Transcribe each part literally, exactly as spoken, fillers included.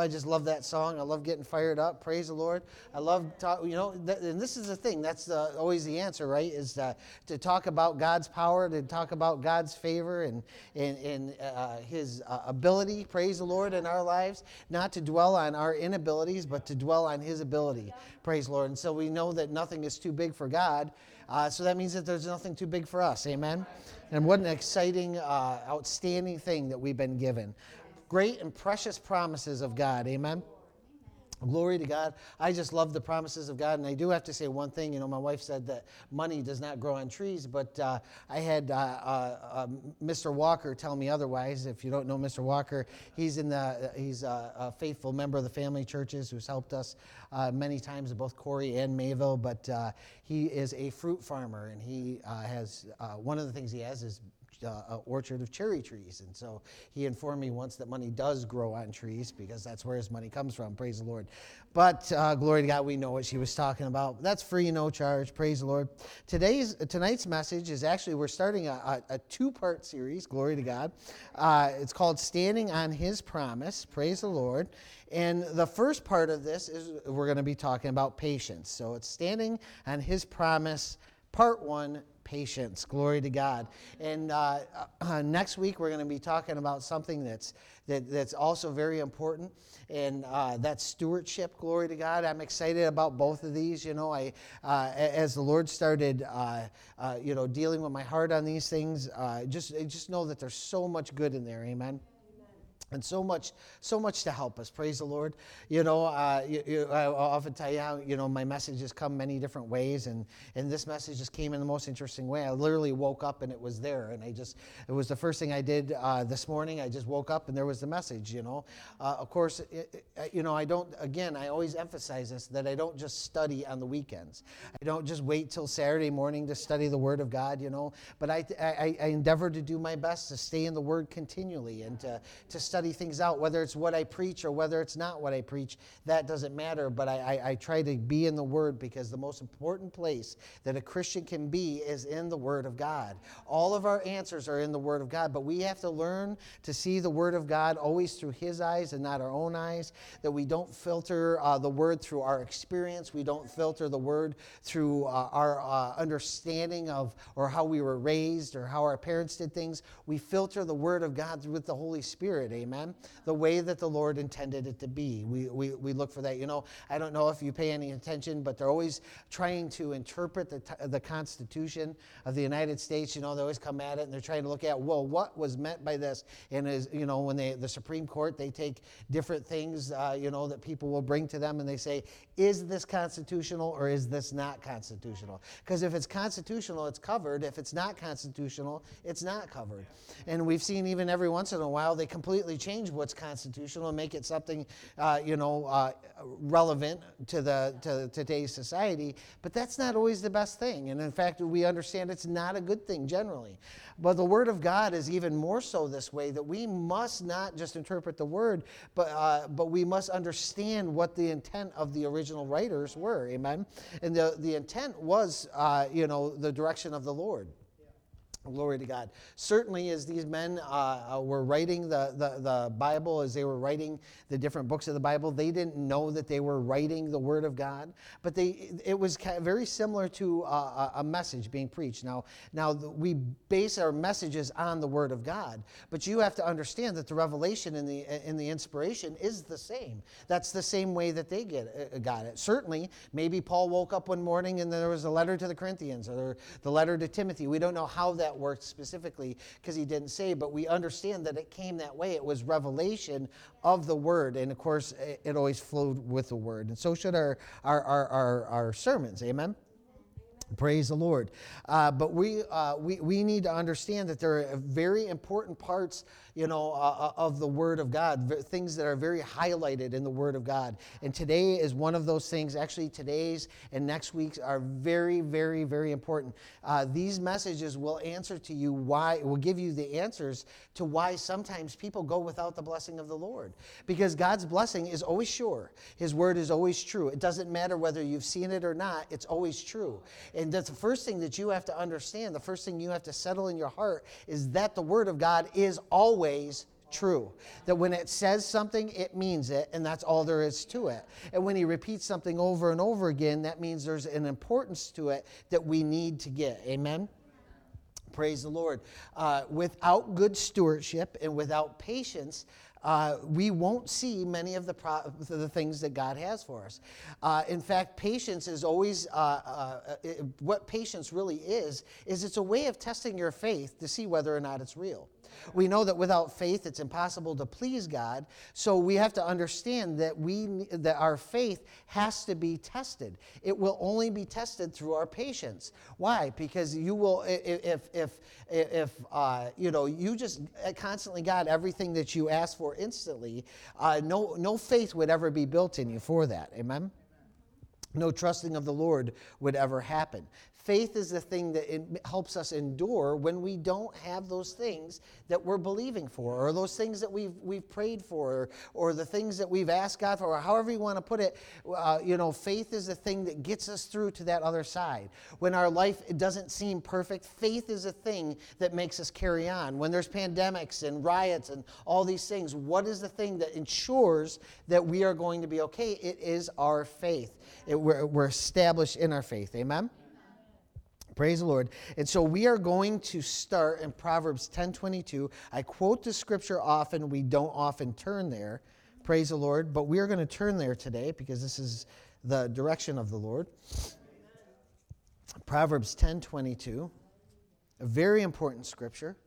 I just love that song. I love getting fired up. Praise the Lord. I love, talk, you know, th- and this is the thing. That's the, always the answer, right? Is uh, to talk about God's power, to talk about God's favor and, and, and uh, His uh, ability, praise the Lord, in our lives. Not to dwell on our inabilities, but to dwell on His ability, praise the Lord. And so we know that nothing is too big for God. Uh, so that means that there's nothing too big for us. Amen? And what an exciting, uh, outstanding thing that we've been given. Great and precious promises of God. Amen? Glory to God. I just love the promises of God. And I do have to say one thing. You know, my wife said that money does not grow on trees, but uh, I had uh, uh, uh, Mister Walker tell me otherwise. If you don't know Mister Walker, he's in the he's a, a faithful member of the family churches who's helped us uh, many times, both Corey and Mayville. But uh, he is a fruit farmer, and he uh, has uh, one of the things he has is Uh, an orchard of cherry trees. And so he informed me once that money does grow on trees because that's where his money comes from. Praise the Lord. But uh, glory to God, we know what she was talking about. That's free, no charge. Praise the Lord. Today's Tonight's message is actually, we're starting a, a, a two-part series. Glory to God. Uh, it's called Standing on His Promise. Praise the Lord. And the first part of this is we're going to be talking about patience. So it's Standing on His Promise, part one, patience. Glory to God. And uh, uh, next week we're going to be talking about something that's that, that's also very important, and uh, that's stewardship. Glory to God. I'm excited about both of these. You know, I uh, as the Lord started, uh, uh, you know, dealing with my heart on these things. Uh, just just know that there's so much good in there. Amen. And so much, so much to help us. Praise the Lord. You know, uh, you, you, I often tell you how, you know, my messages come many different ways, and, and this message just came in the most interesting way. I literally woke up and it was there, and I just, it was the first thing I did uh, this morning. I just woke up and there was the message, you know. Uh, of course, it, it, you know, I don't, again, I always emphasize this, that I don't just study on the weekends. I don't just wait till Saturday morning to study the Word of God, you know, but I, I, I endeavor to do my best to stay in the Word continually and to, to study study things out, whether it's what I preach or whether it's not what I preach. That doesn't matter, but I, I, I try to be in the Word, because the most important place that a Christian can be is in the Word of God. All of our answers are in the Word of God, but we have to learn to see the Word of God always through His eyes and not our own eyes, that we don't filter uh, the Word through our experience. We don't filter the Word through uh, our uh, understanding of or how we were raised or how our parents did things. We filter the Word of God with the Holy Spirit. Amen. Amen. The way that the Lord intended it to be. We, we we look for that. You know, I don't know if you pay any attention, but they're always trying to interpret the, the Constitution of the United States. You know, they always come at it and they're trying to look at, well, what was meant by this? And is, you know, when they, the Supreme Court, they take different things, uh, you know, that people will bring to them and they say, is this constitutional or is this not constitutional? Because if it's constitutional, it's covered. If it's not constitutional, it's not covered. And we've seen even every once in a while, they completely change what's constitutional and make it something, uh, you know, uh, relevant to the to today's society. But that's not always the best thing. And in fact, we understand it's not a good thing generally. But the Word of God is even more so this way, that we must not just interpret the Word, but uh, but we must understand what the intent of the original writers were. Amen. And the the intent was, uh, you know, the direction of the Lord. Glory to God. Certainly, as these men uh, were writing the, the, the Bible, as they were writing the different books of the Bible, they didn't know that they were writing the Word of God. But they, it was very similar to uh, a message being preached. Now, now we base our messages on the Word of God, but you have to understand that the revelation and the in the inspiration is the same. That's the same way that they get uh, got it. Certainly, maybe Paul woke up one morning and there was a letter to the Corinthians or the letter to Timothy. We don't know how that worked specifically because he didn't say, but we understand that it came that way. It was revelation of the Word, and of course it, it always flowed with the Word, and so should our our our, our, our sermons. Amen. Praise the Lord. Uh, but we, uh, we we need to understand that there are very important parts, you know, uh, of the Word of God, things that are very highlighted in the Word of God. And today is one of those things. Actually, today's and next week's are very, very, very important. Uh, these messages will answer to you why, will give you the answers to why sometimes people go without the blessing of the Lord. Because God's blessing is always sure. His Word is always true. It doesn't matter whether you've seen it or not. It's always true. And that's the first thing that you have to understand. The first thing you have to settle in your heart is that the Word of God is always true. That when it says something, it means it, and that's all there is to it. And when he repeats something over and over again, that means there's an importance to it that we need to get. Amen? Praise the Lord. Uh, without good stewardship and without patience, uh, we won't see many of the, pro- the things that God has for us. Uh, in fact, patience is always, uh, uh, it, what patience really is, is it's a way of testing your faith to see whether or not it's real. We know that without faith, it's impossible to please God. So we have to understand that we that our faith has to be tested. It will only be tested through our patience. Why? Because you will, if if if uh, you know, you just constantly got everything that you ask for instantly, uh, no no faith would ever be built in you for that. Amen. No trusting of the Lord would ever happen. Faith is the thing that it helps us endure when we don't have those things that we're believing for, or those things that we've we've prayed for, or, or the things that we've asked God for, or however you want to put it. Uh, you know, faith is the thing that gets us through to that other side. When our life it doesn't seem perfect, faith is a thing that makes us carry on. When there's pandemics and riots and all these things, what is the thing that ensures that we are going to be okay? It is our faith. It, we're, we're established in our faith. Amen? Praise the Lord. And so we are going to start in Proverbs ten twenty-two. I quote the scripture often. We don't often turn there. Praise the Lord. But we are going to turn there today because this is the direction of the Lord. Proverbs ten twenty-two. A very important scripture.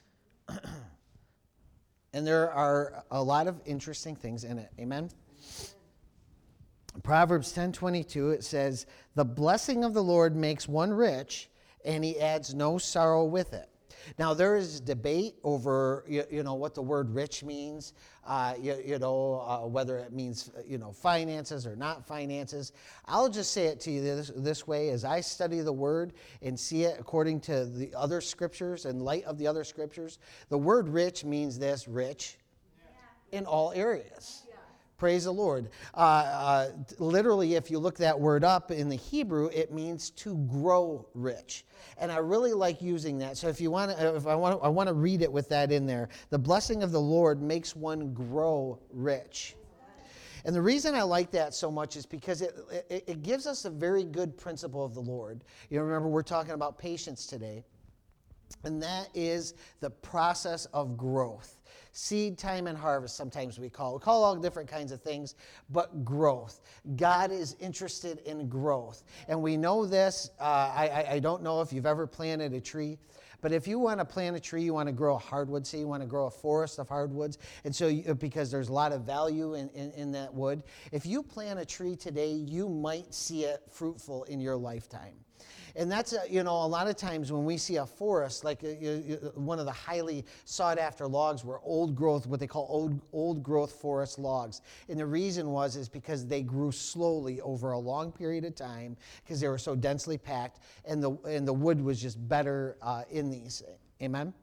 And there are a lot of interesting things in it. Amen? Proverbs ten twenty-two, it says, "The blessing of the Lord makes one rich, and he adds no sorrow with it." Now, there is debate over, you, you know, what the word rich means, uh, you, you know, uh, whether it means, you know, finances or not finances. I'll just say it to you this, this way. As I study the word and see it according to the other scriptures, in light of the other scriptures, the word rich means this, rich in all areas. Praise the Lord. Uh, uh, literally, if you look that word up in the Hebrew, it means to grow rich. And I really like using that. So if you want to, if I want to, I want to read it with that in there. The blessing of the Lord makes one grow rich. And the reason I like that so much is because it, it, it gives us a very good principle of the Lord. You know, remember, we're talking about patience today. And that is the process of growth. Seed time and harvest, sometimes we call it. We call all different kinds of things, but growth. God is interested in growth. And we know this. Uh, I, I don't know if you've ever planted a tree, but if you want to plant a tree, you want to grow a hardwood, say you want to grow a forest of hardwoods, and so you, because there's a lot of value in, in, in that wood. If you plant a tree today, you might see it fruitful in your lifetime. And that's, a, you know, a lot of times when we see a forest, like a, a, one of the highly sought after logs were old growth, what they call old, old growth forest logs. And the reason was is because they grew slowly over a long period of time because they were so densely packed, and the, and the wood was just better uh, in these. Amen?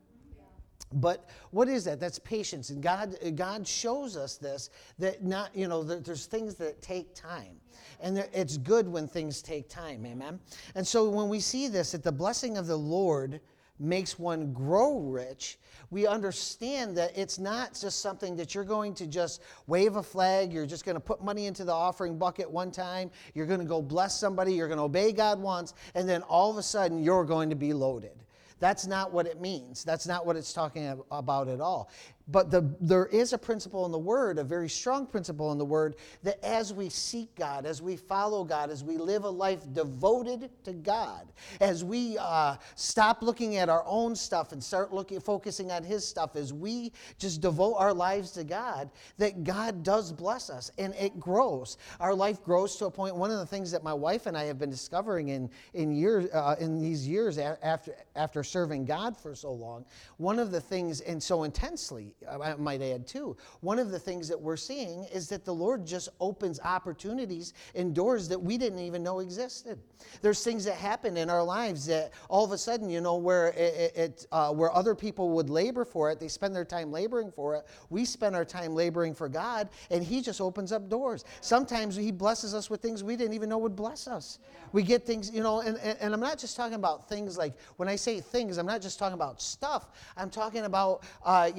But what is that? That's patience. And God, God shows us this, that not, you know, there's things that take time. And it's good when things take time, amen? And so when we see this, that the blessing of the Lord makes one grow rich, we understand that it's not just something that you're going to just wave a flag, you're just going to put money into the offering bucket one time, you're going to go bless somebody, you're going to obey God once, and then all of a sudden you're going to be loaded. That's not what it means. That's not what it's talking about at all. But the, there is a principle in the Word, a very strong principle in the Word, that as we seek God, as we follow God, as we live a life devoted to God, as we uh, stop looking at our own stuff and start looking, focusing on His stuff, as we just devote our lives to God, that God does bless us and it grows. Our life grows to a point. One of the things that my wife and I have been discovering in in years uh, in these years after after serving God for so long, one of the things, and so intensely, I might add too, one of the things that we're seeing is that the Lord just opens opportunities and doors that we didn't even know existed. There's things that happen in our lives that all of a sudden, you know, where it, it uh, where other people would labor for it, they spend their time laboring for it. We spend our time laboring for God, and He just opens up doors. Sometimes He blesses us with things we didn't even know would bless us. We get things, you know, and, and, and I'm not just talking about things like, when I say things, I'm not just talking about stuff. I'm talking about, uh, you, you know,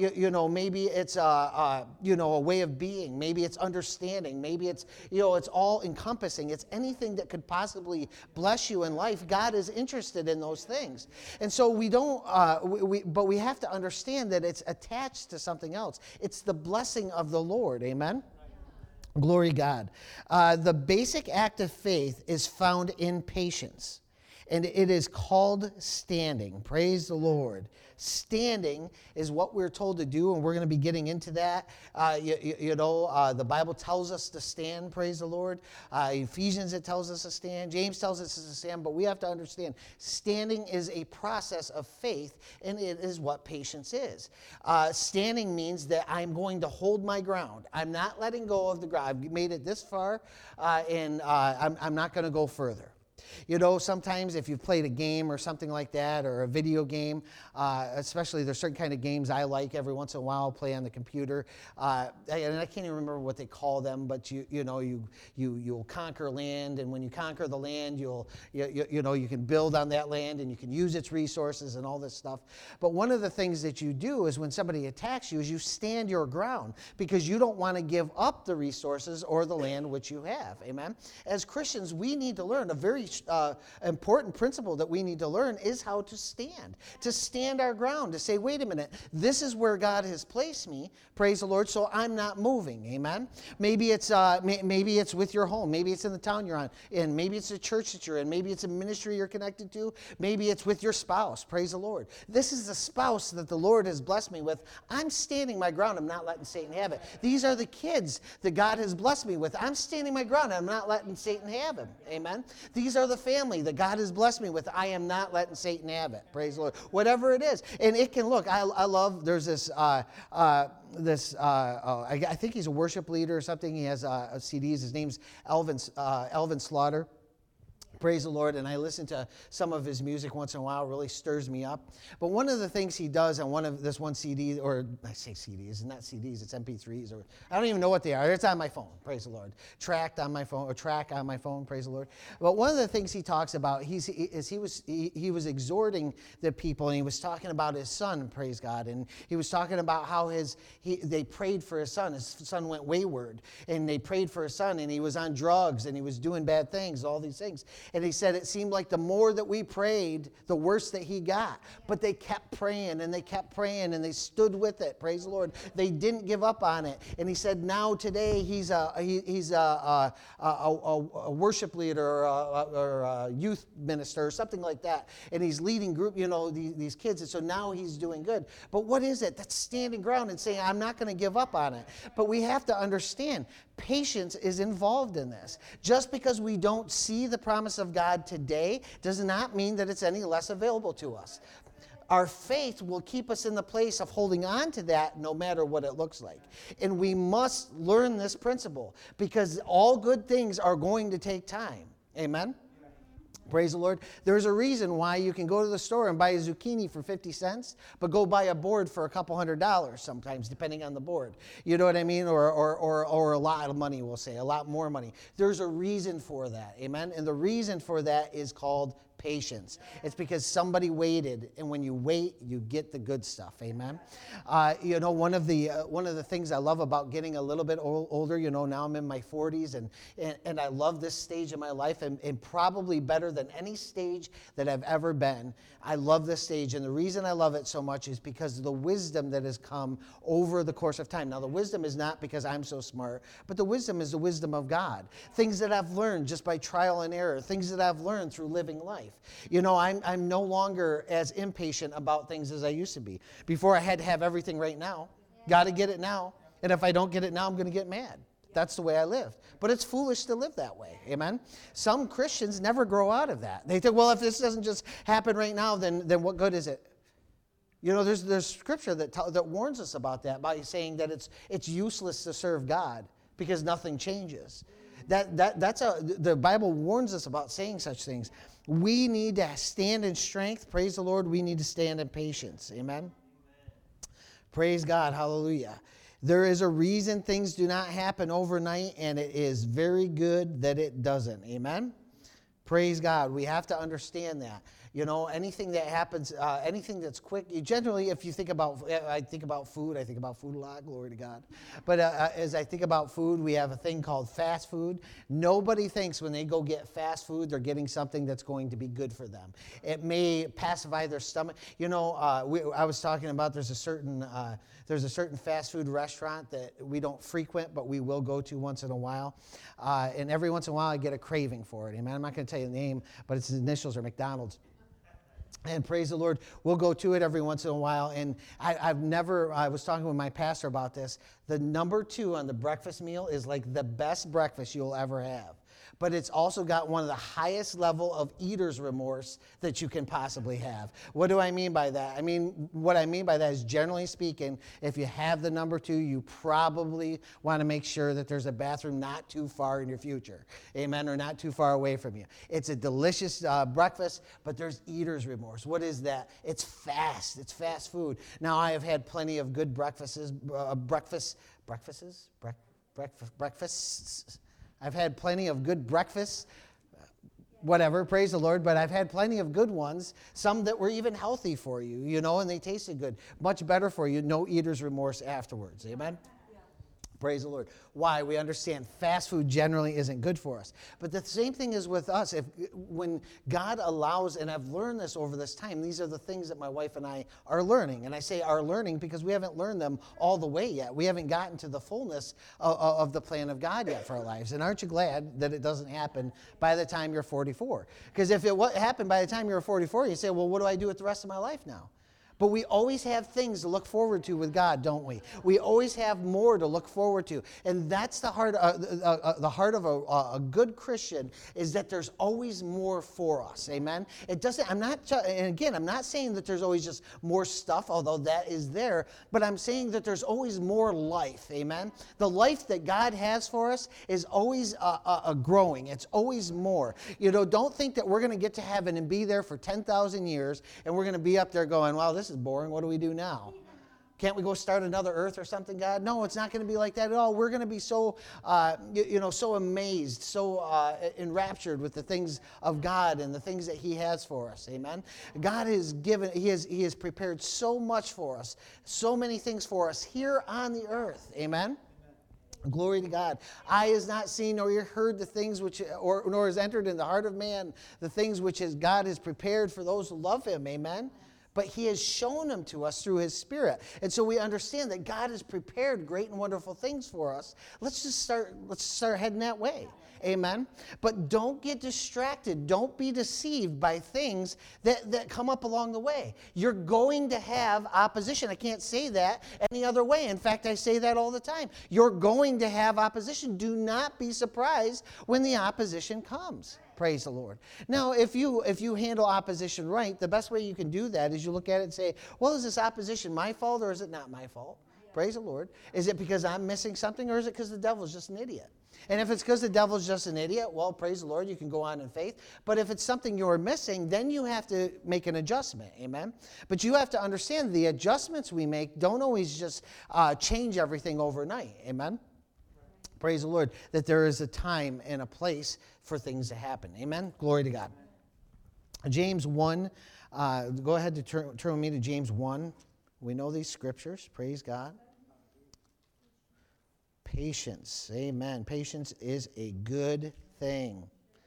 maybe it's a, a, you know, a way of being. Maybe it's understanding. Maybe it's, you know, it's all encompassing. It's anything that could possibly bless you in life. God is interested in those things. And so we don't, uh, we, we, but we have to understand that it's attached to something else. It's the blessing of the Lord. Amen? Glory to God. Uh, the basic act of faith is found in patience. And it is called standing. Praise the Lord. Standing is what we're told to do, and we're going to be getting into that. Uh, you, you, you know, uh, the Bible tells us to stand, praise the Lord. Uh, Ephesians, it tells us to stand. James tells us to stand, but we have to understand standing is a process of faith, and it is what patience is. Uh, standing means that I'm going to hold my ground. I'm not letting go of the ground. I've made it this far, uh, and uh, I'm, I'm not going to go further. You know, sometimes if you've played a game or something like that, or a video game, uh, especially there's certain kind of games I like every once in a while, play on the computer, uh, and I can't even remember what they call them, but you you know, you, you, you'll conquer land, and when you conquer the land, you'll, you, you, you know, you can build on that land, and you can use its resources and all this stuff. But one of the things that you do is when somebody attacks you is you stand your ground, because you don't want to give up the resources or the land which you have. Amen? As Christians, we need to learn a very Uh, important principle that we need to learn is how to stand. To stand our ground, to say, wait a minute, this is where God has placed me, praise the Lord, so I'm not moving, amen? Maybe it's uh, may, maybe it's with your home, maybe it's in the town you're on, and maybe it's a church that you're in, maybe it's a ministry you're connected to, maybe it's with your spouse, praise the Lord. This is the spouse that the Lord has blessed me with. I'm standing my ground, I'm not letting Satan have it. These are the kids that God has blessed me with. I'm standing my ground, I'm not letting Satan have them, amen? These are the family that God has blessed me with. I am not letting Satan have it. Praise the Lord. Whatever it is. And it can look, I, I love, there's this, uh, uh, this uh, uh, I, I think he's a worship leader or something. He has uh, C Ds. His name's Elvin, uh, Elvin Slaughter. Praise the Lord, and I listen to some of his music once in a while. It really stirs me up. But one of the things he does on one of this one C D, or I say C Ds, it's not C Ds, it's M P threes, or I don't even know what they are. It's on my phone, praise the Lord. Tracked on my phone, or track on my phone, praise the Lord. But one of the things he talks about, he's, he, is he was he, he was exhorting the people, and he was talking about his son, praise God, and he was talking about how his he they prayed for his son. His son went wayward, and they prayed for his son, and he was on drugs, and he was doing bad things, all these things. And he said it seemed like the more that we prayed, the worse that he got. But they kept praying, and they kept praying, and they stood with it. Praise the Lord. They didn't give up on it. And he said now today he's a, he, he's a, a, a, a, a worship leader or a, or a youth minister or something like that. And he's leading group, you know, these, these kids. And so now he's doing good. But what is it? That's standing ground and saying, I'm not going to give up on it. But we have to understand, patience is involved in this. Just because we don't see the promise of God today does not mean that it's any less available to us. Our faith will keep us in the place of holding on to that no matter what it looks like. And we must learn this principle, because all good things are going to take time. Amen? Praise the Lord. There's a reason why you can go to the store and buy a zucchini for fifty cents, but go buy a board for a couple hundred dollars sometimes, depending on the board. You know what I mean? Or, or, or, or a lot of money, we'll say, a lot more money. There's a reason for that. Amen? And the reason for that is called patience. It's because somebody waited, and when you wait, you get the good stuff. Amen. Uh, you know, one of the uh, one of the things I love about getting a little bit old, older. You know, now I'm in my forties, and and, and I love this stage of my life, and, and probably better than any stage that I've ever been. I love this stage, and the reason I love it so much is because of the wisdom that has come over the course of time. Now, the wisdom is not because I'm so smart, but the wisdom is the wisdom of God. Things that I've learned just by trial and error, things that I've learned through living life. You know, I'm, I'm no longer as impatient about things as I used to be. Before, I had to have everything right now. Got to get it now. And if I don't get it now, I'm going to get mad. That's the way I lived. But it's foolish to live that way. Amen? Some Christians never grow out of that. They think, well, if this doesn't just happen right now, then, then what good is it? You know, there's, there's scripture that, t- that warns us about that, by saying that it's, it's useless to serve God because nothing changes. That, that, that's a, the Bible warns us about saying such things. We need to stand in strength. Praise the Lord. We need to stand in patience. Amen? Amen. Praise God. Hallelujah. There is a reason things do not happen overnight, and it is very good that it doesn't. Amen? Praise God. We have to understand that. You know, anything that happens, uh, anything that's quick. You generally, if you think about, I think about food. I think about food a lot. Glory to God. But uh, as I think about food, we have a thing called fast food. Nobody thinks when they go get fast food, they're getting something that's going to be good for them. It may pacify their stomach. You know, uh, we, I was talking about there's a certain uh, there's a certain fast food restaurant that we don't frequent, but we will go to once in a while. Uh, and every once in a while, I get a craving for it. Amen. I'm not going to tell you the name, but its initials are McDonald's. And praise the Lord, we'll go to it every once in a while. And I, I've never, I was talking with my pastor about this. The number two on the breakfast meal is like the best breakfast you'll ever have. But it's also got one of the highest level of eater's remorse that you can possibly have. What do I mean by that? I mean, what I mean by that is, generally speaking, if you have the number two, you probably want to make sure that there's a bathroom not too far in your future. Amen, or not too far away from you. It's a delicious uh, breakfast, but there's eater's remorse. What is that? It's fast. It's fast food. Now, I have had plenty of good breakfasts, uh, breakfast, breakfasts, Bre- breakfast, breakfasts. I've had plenty of good breakfasts, whatever, praise the Lord, but I've had plenty of good ones, some that were even healthy for you, you know, and they tasted good. Much better for you, no eater's remorse afterwards, amen? Yeah. Praise the Lord. Why? We understand fast food generally isn't good for us. But the same thing is with us. If when God allows, and I've learned this over this time, these are the things that my wife and I are learning. And I say are learning because we haven't learned them all the way yet. We haven't gotten to the fullness of, of the plan of God yet for our lives. And aren't you glad that it doesn't happen by the time you're forty-four? Because if it happened by the time you're forty-four, you say, well, what do I do with the rest of my life now? But we always have things to look forward to with God, don't we? We always have more to look forward to. And that's the heart, uh, uh, uh, the heart of a, a good Christian, is that there's always more for us. Amen? It doesn't, I'm not, and again, I'm not saying that there's always just more stuff, although that is there, but I'm saying that there's always more life. Amen? The life that God has for us is always uh, uh, uh, growing. It's always more. You know, don't think that we're going to get to heaven and be there for ten thousand years, and we're going to be up there going, wow, this is boring. What do we do now? Can't we go start another earth or something, God? No, it's not going to be like that at all. We're going to be so, uh, you, you know, so amazed, so uh, enraptured with the things of God and the things that He has for us. Amen. God has given, He has, He has prepared so much for us, so many things for us here on the earth. Amen. Glory to God. Eye has not seen nor ear heard the things which, or nor has entered in the heart of man the things which his God has prepared for those who love Him. Amen. But He has shown them to us through His Spirit. And so we understand that God has prepared great and wonderful things for us. Let's just start, let's start heading that way. Amen. But don't get distracted. Don't be deceived by things that, that come up along the way. You're going to have opposition. I can't say that any other way. In fact, I say that all the time. You're going to have opposition. Do not be surprised when the opposition comes. Praise the Lord. Now, if you if you handle opposition right, the best way you can do that is you look at it and say, well, is this opposition my fault or is it not my fault? Yeah. Praise the Lord. Is it because I'm missing something or is it because the devil's just an idiot? And if it's because the devil's just an idiot, well, praise the Lord, you can go on in faith. But if it's something you're missing, then you have to make an adjustment. Amen? But you have to understand the adjustments we make don't always just uh, change everything overnight. Amen? Praise the Lord, that there is a time and a place for things to happen. Amen? Glory to God. James one, uh, go ahead to turn, turn with me to James one. We know these scriptures. Praise God. Patience. Amen. Patience is a good thing.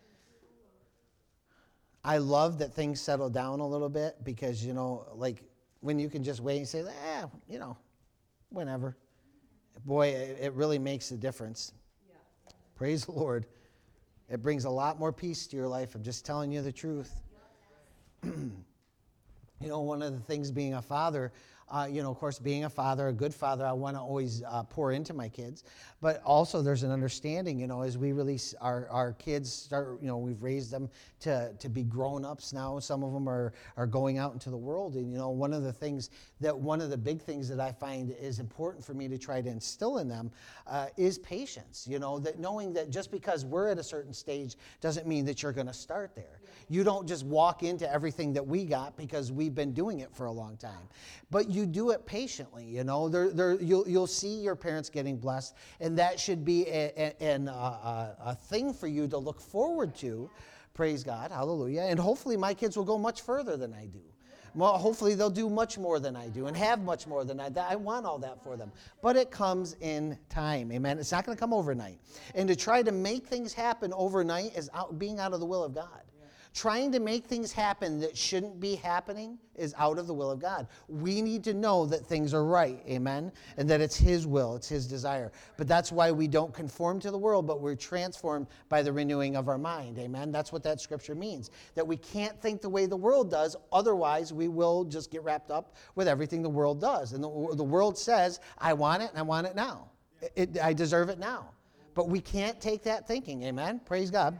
I love that things settle down a little bit because, you know, like when you can just wait and say, eh, you know, whenever. Boy, it, it really makes a difference. Yeah. Praise the Lord. It brings a lot more peace to your life. I'm just telling you the truth. You know, one of the things being a father, uh, you know, of course, being a father, a good father, I want to always uh, pour into my kids. But also there's an understanding, you know, as we release our, our kids, start, you know, we've raised them to, to be grown-ups now. Some of them are, are going out into the world. And, you know, one of the things that, one of the big things that I find is important for me to try to instill in them uh, is patience. You know, that knowing that just because we're at a certain stage doesn't mean that you're going to start there. You don't just walk into everything that we got because we've been doing it for a long time. But you do it patiently, you know. There, there, you'll, you'll see your parents getting blessed, and that should be a, a, an, uh, a thing for you to look forward to. Praise God. Hallelujah. And hopefully my kids will go much further than I do. Well, hopefully they'll do much more than I do and have much more than I do. I want all that for them. But it comes in time. Amen. It's not going to come overnight. And to try to make things happen overnight is out, being out of the will of God. Trying to make things happen that shouldn't be happening is out of the will of God. We need to know that things are right, amen, and that it's His will, it's His desire. But that's why we don't conform to the world, but we're transformed by the renewing of our mind, amen. That's what that scripture means, that we can't think the way the world does, otherwise we will just get wrapped up with everything the world does. And the, the world says, I want it and I want it now. It, I deserve it now. But we can't take that thinking, amen. Praise God.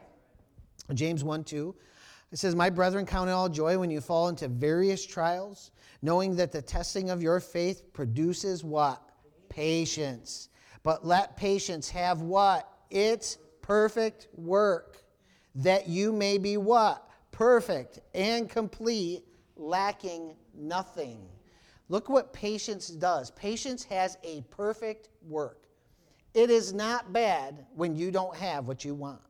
James one two. It says, my brethren, count it all joy when you fall into various trials, knowing that the testing of your faith produces what? Patience. But let patience have what? Its perfect work, that you may be what? Perfect and complete, lacking nothing. Look what patience does. Patience has a perfect work. It is not bad when you don't have what you want.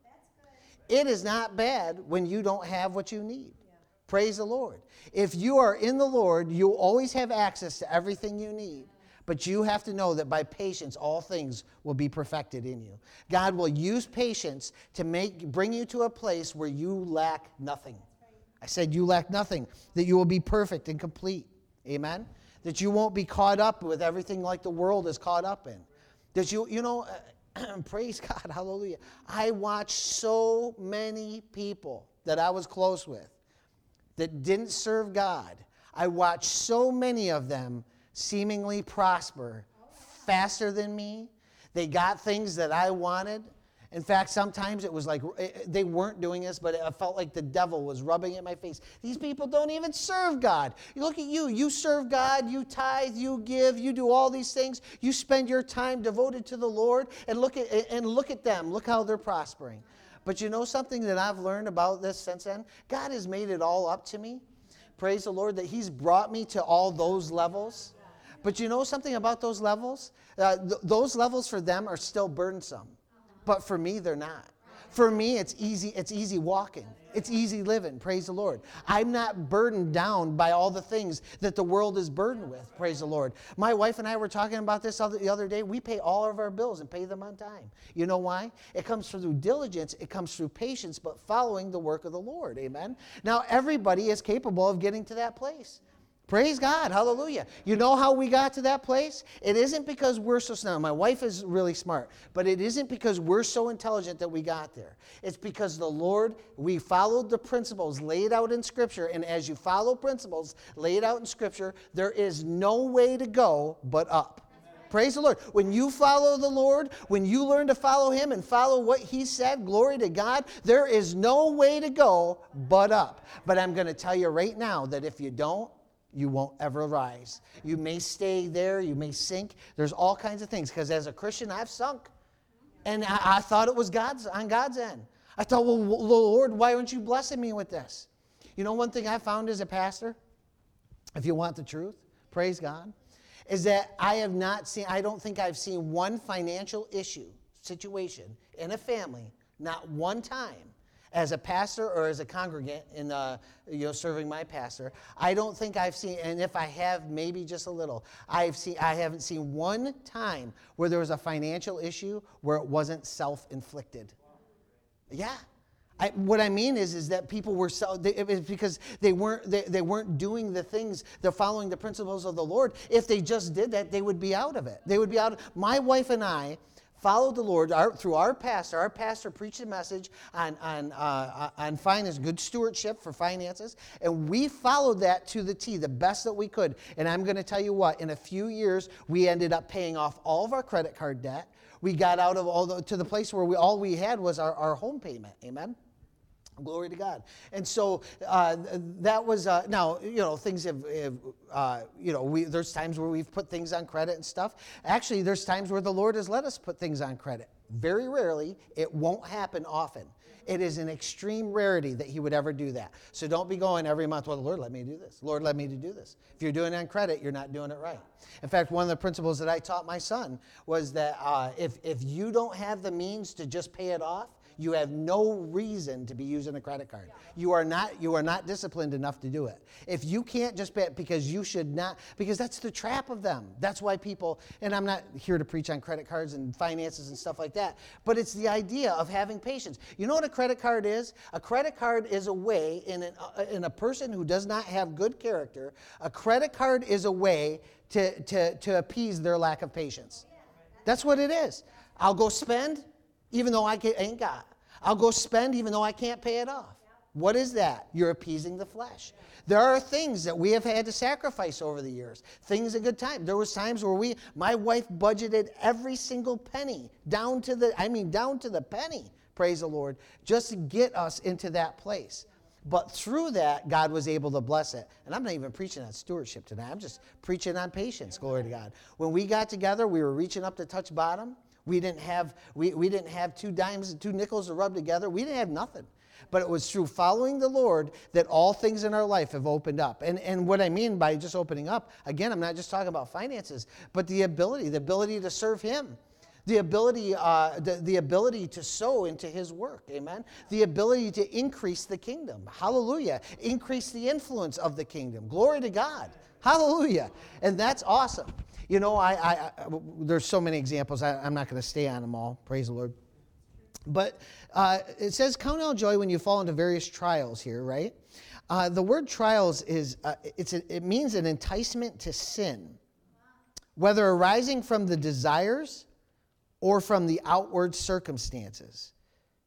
It is not bad when you don't have what you need. Yeah. Praise the Lord. If you are in the Lord, you'll always have access to everything you need. But you have to know that by patience, all things will be perfected in you. God will use patience to make bring you to a place where you lack nothing. I said you lack nothing, that you will be perfect and complete. Amen? That you won't be caught up with everything like the world is caught up in. That you, you know... Praise God, hallelujah. I watched so many people that I was close with that didn't serve God. I watched so many of them seemingly prosper faster than me. They got things that I wanted. In fact, sometimes it was like they weren't doing this, but it felt like the devil was rubbing it in my face. These people don't even serve God. You look at you. You serve God. You tithe. You give. You do all these things. You spend your time devoted to the Lord. And look at and look at them. Look how they're prospering. But you know something that I've learned about this since then? God has made it all up to me. Praise the Lord that He's brought me to all those levels. But you know something about those levels? Uh, th- those levels for them are still burdensome. But for me, they're not. For me, it's easy, it's easy walking. It's easy living. Praise the Lord. I'm not burdened down by all the things that the world is burdened with. Praise the Lord. My wife and I were talking about this other, the other day. We pay all of our bills and pay them on time. You know why? It comes through diligence. It comes through patience, but following the work of the Lord. Amen. Now, everybody is capable of getting to that place. Praise God. Hallelujah. You know how we got to that place? It isn't because we're so smart. My wife is really smart, but it isn't because we're so intelligent that we got there. It's because the Lord, we followed the principles laid out in Scripture, and as you follow principles laid out in Scripture, there is no way to go but up. Praise the Lord. When you follow the Lord, when you learn to follow Him and follow what He said, glory to God, there is no way to go but up. But I'm going to tell you right now that if you don't, you won't ever rise. You may stay there. You may sink. There's all kinds of things. Because as a Christian, I've sunk. And I, I thought it was God's on God's end. I thought, well, Lord, why aren't you blessing me with this? You know, one thing I found as a pastor, if you want the truth, praise God, is that I have not seen, I don't think I've seen one financial issue, situation in a family, not one time, as a pastor or as a congregant in uh, you know serving my pastor. I don't think I've seen, and if I have, maybe just a little. I've seen I haven't seen one time where there was a financial issue where it wasn't self-inflicted. Yeah. I, what I mean is, is that people were so, they, it was because they weren't they, they weren't doing the things, they're following the principles of the Lord. If they just did that, they would be out of it. They would be out of, my wife and I followed the Lord our, through our pastor. Our pastor preached a message on on uh, on finance, good stewardship for finances, and we followed that to the T, the best that we could. And I'm going to tell you what, in a few years, we ended up paying off all of our credit card debt. We got out of all the, to the place where we all we had was our, our home payment. Amen. Glory to God. And so uh, that was, uh, now, you know, things have, have uh, you know, we, there's times where we've put things on credit and stuff. Actually, there's times where the Lord has let us put things on credit. Very rarely. It won't happen often. It is an extreme rarity that He would ever do that. So don't be going every month, well, the Lord let me do this. Lord let me to do this. If you're doing it on credit, you're not doing it right. In fact, one of the principles that I taught my son was that uh, if, if you don't have the means to just pay it off, you have no reason to be using a credit card. You are not you are not disciplined enough to do it. If you can't just pay, because you should not, because that's the trap of them. That's why people, and I'm not here to preach on credit cards and finances and stuff like that, but it's the idea of having patience. You know what a credit card is? A credit card is a way, in, an, uh, in a person who does not have good character, a credit card is a way to, to, to appease their lack of patience. That's what it is. I'll go spend even though I ain't got. I'll go spend even though I can't pay it off. What is that? You're appeasing the flesh. There are things that we have had to sacrifice over the years. Things a good time. There was times where we, my wife budgeted every single penny down to the, I mean down to the penny, praise the Lord, just to get us into that place. But through that, God was able to bless it. And I'm not even preaching on stewardship tonight. I'm just preaching on patience, glory to God. When we got together, we were reaching up to touch bottom. We didn't have, we, we didn't have two dimes and two nickels to rub together. We didn't have nothing. But it was through following the Lord that all things in our life have opened up. And, and what I mean by just opening up, again, I'm not just talking about finances, but the ability, the ability to serve Him. The ability, uh, the, the ability to sow into His work, amen? The ability to increase the kingdom, hallelujah. Increase the influence of the kingdom, glory to God, hallelujah. And that's awesome. You know, I, I, I there's so many examples, I, I'm not going to stay on them all, praise the Lord. But uh, it says, count all joy when you fall into various trials here, right? Uh, the word trials is, uh, it's a, it means an enticement to sin, whether arising from the desires or from the outward circumstances.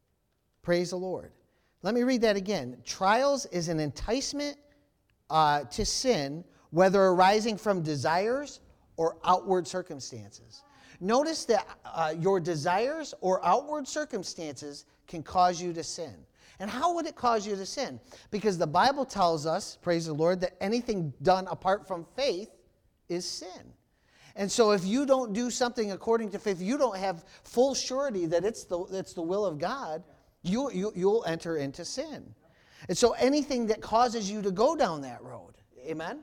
Praise the Lord. Let me read that again. Trials is an enticement uh, to sin, whether arising from desires or outward circumstances. Notice that uh, your desires or outward circumstances can cause you to sin. And how would it cause you to sin? Because the Bible tells us, praise the Lord, that anything done apart from faith is sin. And so if you don't do something according to faith, you don't have full surety that it's the, it's the will of God, you, you, you'll enter into sin. And so anything that causes you to go down that road, amen?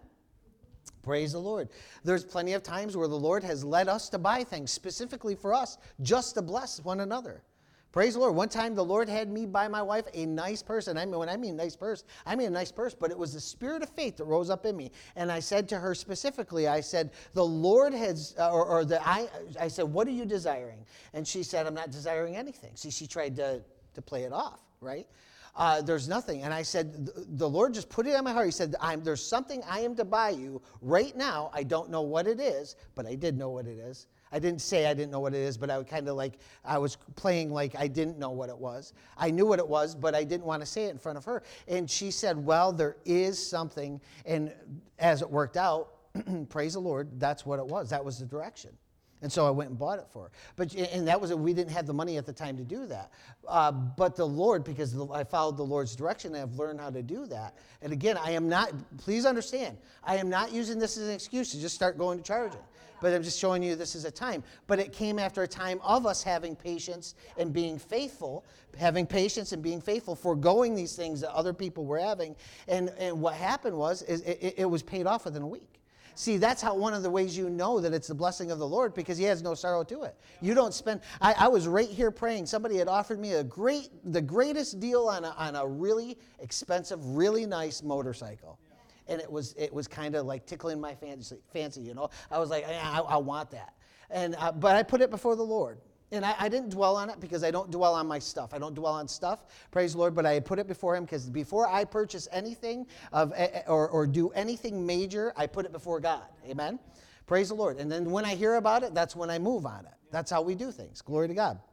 Praise the Lord. There's plenty of times where the Lord has led us to buy things specifically for us, just to bless one another. Praise the Lord. One time the Lord had me buy my wife a nice purse. And I mean, when I mean nice purse, I mean a nice purse, but it was the spirit of faith that rose up in me. And I said to her specifically, I said, the Lord has, uh, or, or the, I, I said, what are you desiring? And she said, I'm not desiring anything. See, she tried to, to play it off, right? Uh, there's nothing. And I said, the Lord just put it on my heart. He said, I'm, there's something I am to buy you right now. I don't know what it is, but I did know what it is. I didn't say I didn't know what it is, but I would kind of like, I was playing like I didn't know what it was. I knew what it was, but I didn't want to say it in front of her. And she said, well, there is something. And as it worked out, praise the Lord, that's what it was. That was the direction. And so I went and bought it for her. But, and that was, we didn't have the money at the time to do that. Uh, but the Lord, because the, I followed the Lord's direction, I've learned how to do that. And again, I am not, please understand, I am not using this as an excuse to just start going to charging. But I'm just showing you this is a time. But it came after a time of us having patience and being faithful, having patience and being faithful, foregoing these things that other people were having. And, and what happened was, is it, it was paid off within a week. See, that's how one of the ways you know that it's the blessing of the Lord, because He has no sorrow to it. You don't spend, I, I was right here praying. Somebody had offered me a great, the greatest deal on a, on a really expensive, really nice motorcycle. And it was it was kind of like tickling my fancy, fancy, you know. I was like, I, I want that. And uh, but I put it before the Lord. And I, I didn't dwell on it because I don't dwell on my stuff. I don't dwell on stuff, praise the Lord, but I put it before Him because before I purchase anything of or, or do anything major, I put it before God. Amen? Praise the Lord. And then when I hear about it, that's when I move on it. That's how we do things. Glory to God.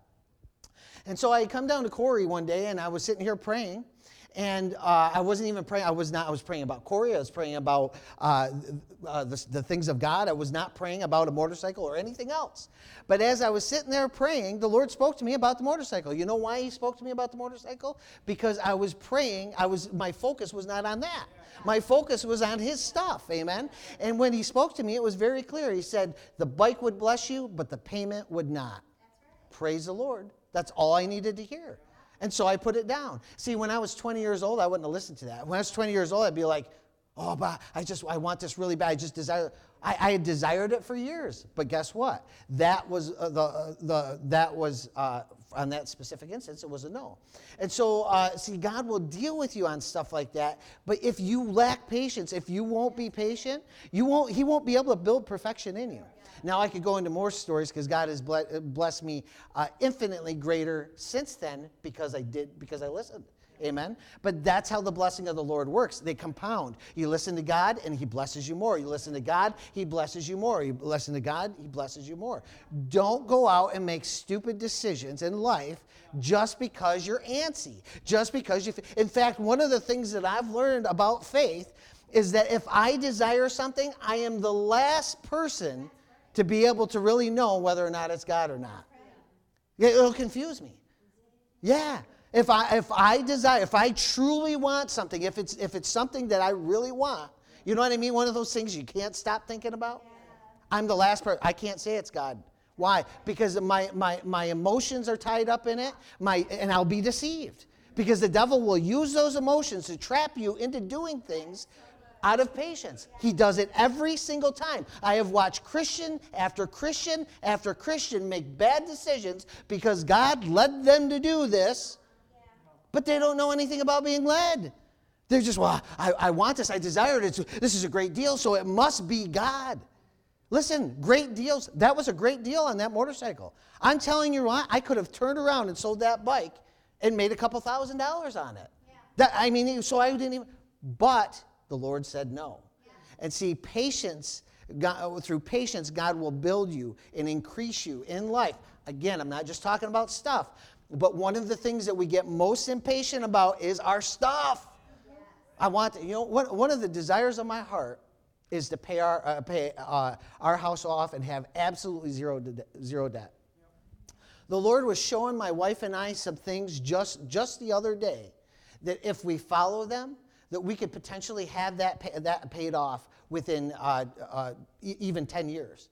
And so I come down to Corey one day, and I was sitting here praying. And uh, I wasn't even praying. I was not. I was praying about Corey. I was praying about uh, uh, the, the things of God. I was not praying about a motorcycle or anything else. But as I was sitting there praying, the Lord spoke to me about the motorcycle. You know why He spoke to me about the motorcycle? Because I was praying. I was. My focus was not on that. My focus was on His stuff. Amen. And when He spoke to me, it was very clear. He said, "The bike would bless you, but the payment would not." Praise the Lord. That's all I needed to hear. And so I put it down. See, when I was twenty years old, I wouldn't have listened to that. When I was twenty years old, I'd be like, oh, but I just, I want this really bad. I just desire. I, I had desired it for years, but guess what? That was uh, the uh, the that was uh, on that specific instance, it was a no. And so, uh, see, God will deal with you on stuff like that. But if you lack patience, if you won't be patient, you won't. He won't be able to build perfection in you. Now, I could go into more stories because God has blessed me uh, infinitely greater since then because I did because I listened. Amen. But that's how the blessing of the Lord works. They compound. You listen to God and he blesses you more. You listen to God, he blesses you more. You listen to God, he blesses you more. Don't go out and make stupid decisions in life just because you're antsy. Just because you... In fact, one of the things that I've learned about faith is that if I desire something, I am the last person to be able to really know whether or not it's God or not. It'll confuse me. Yeah. If I if I desire, if I truly want something, if it's if it's something that I really want, you know what I mean? One of those things you can't stop thinking about. I'm the last person. I can't say it's God. Why? Because my my my emotions are tied up in it. My and I'll be deceived because the devil will use those emotions to trap you into doing things out of patience. He does it every single time. I have watched Christian after Christian after Christian make bad decisions because God led them to do this. But they don't know anything about being led. They're just, well, I, I want this. I desire it. It's, this is a great deal, so it must be God. Listen, great deals. That was a great deal on that motorcycle. I'm telling you what, I could have turned around and sold that bike and made a couple thousand dollars on it. Yeah. That I mean, so I didn't even, but the Lord said no. Yeah. And see, patience, God, through patience, God will build you and increase you in life. Again, I'm not just talking about stuff. But one of the things that we get most impatient about is our stuff. I want to, you know, one, one of the desires of my heart is to pay our uh, pay uh, our house off and have absolutely zero de- zero debt. The Lord was showing my wife and I some things just just the other day that if we follow them, that we could potentially have that pay, that paid off within uh, uh, e- even ten years.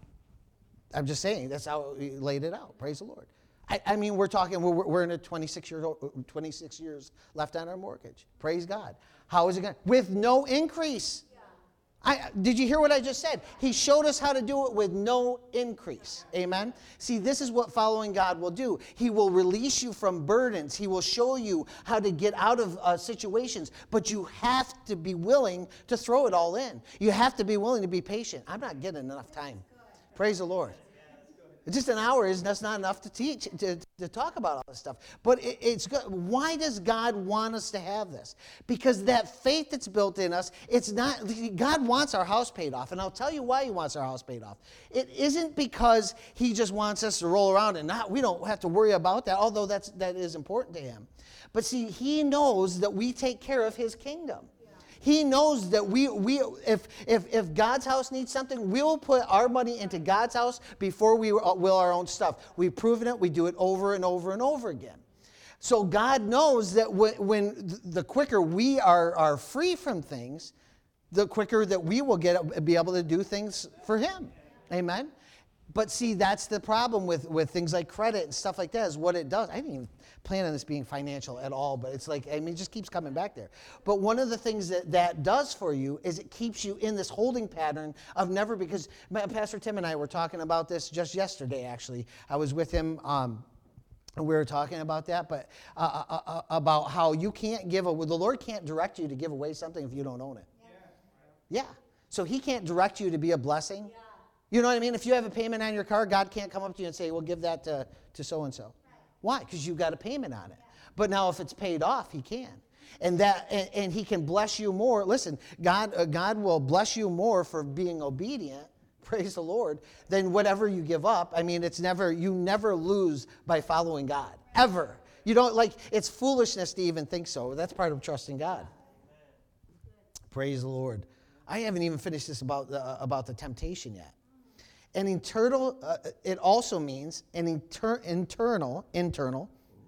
I'm just saying that's how He laid it out. Praise the Lord. I, I mean, we're talking, we're, we're in a twenty-six years, twenty-six years left on our mortgage. Praise God. How is it going to? With no increase. Yeah. I, did you hear what I just said? He showed us how to do it with no increase. Amen? See, this is what following God will do. He will release you from burdens. He will show you how to get out of uh, situations. But you have to be willing to throw it all in. You have to be willing to be patient. I'm not getting enough time. Praise the Lord. Just an hour is that's not enough to teach, to, to talk about all this stuff. But it, it's good. Why does God want us to have this? Because that faith that's built in us, it's not, God wants our house paid off. And I'll tell you why he wants our house paid off. It isn't because he just wants us to roll around and not, we don't have to worry about that, although that's, that is important to him. But see, he knows that we take care of his kingdom. He knows that we, we if, if, if God's house needs something, we'll put our money into God's house before we will our own stuff. We've proven it. We do it over and over and over again. So God knows that when, when the quicker we are, are free from things, the quicker that we will get be able to do things for him. Amen? But see, that's the problem with, with things like credit and stuff like that is what it does. I didn't even plan on this being financial at all, but it's like, I mean, it just keeps coming back there. But one of the things that that does for you is it keeps you in this holding pattern of never, because Pastor Tim and I were talking about this just yesterday, actually. I was with him, um, and we were talking about that, but uh, uh, uh, about how you can't give, a, the Lord can't direct you to give away something if you don't own it. Yeah. Yeah. So he can't direct you to be a blessing. Yeah. You know what I mean? If you have a payment on your car, God can't come up to you and say, well, give that to, to so-and-so. Right. Why? Because you've got a payment on it. Yeah. But now if it's paid off, he can. And that, and, and he can bless you more. Listen, God, uh, God will bless you more for being obedient, praise the Lord, than whatever you give up. I mean, it's never, you never lose by following God, ever. You don't, like, it's foolishness to even think so. That's part of trusting God. Praise the Lord. I haven't even finished this about, uh, about the temptation yet. An internal, uh, it also means an inter- internal, internal,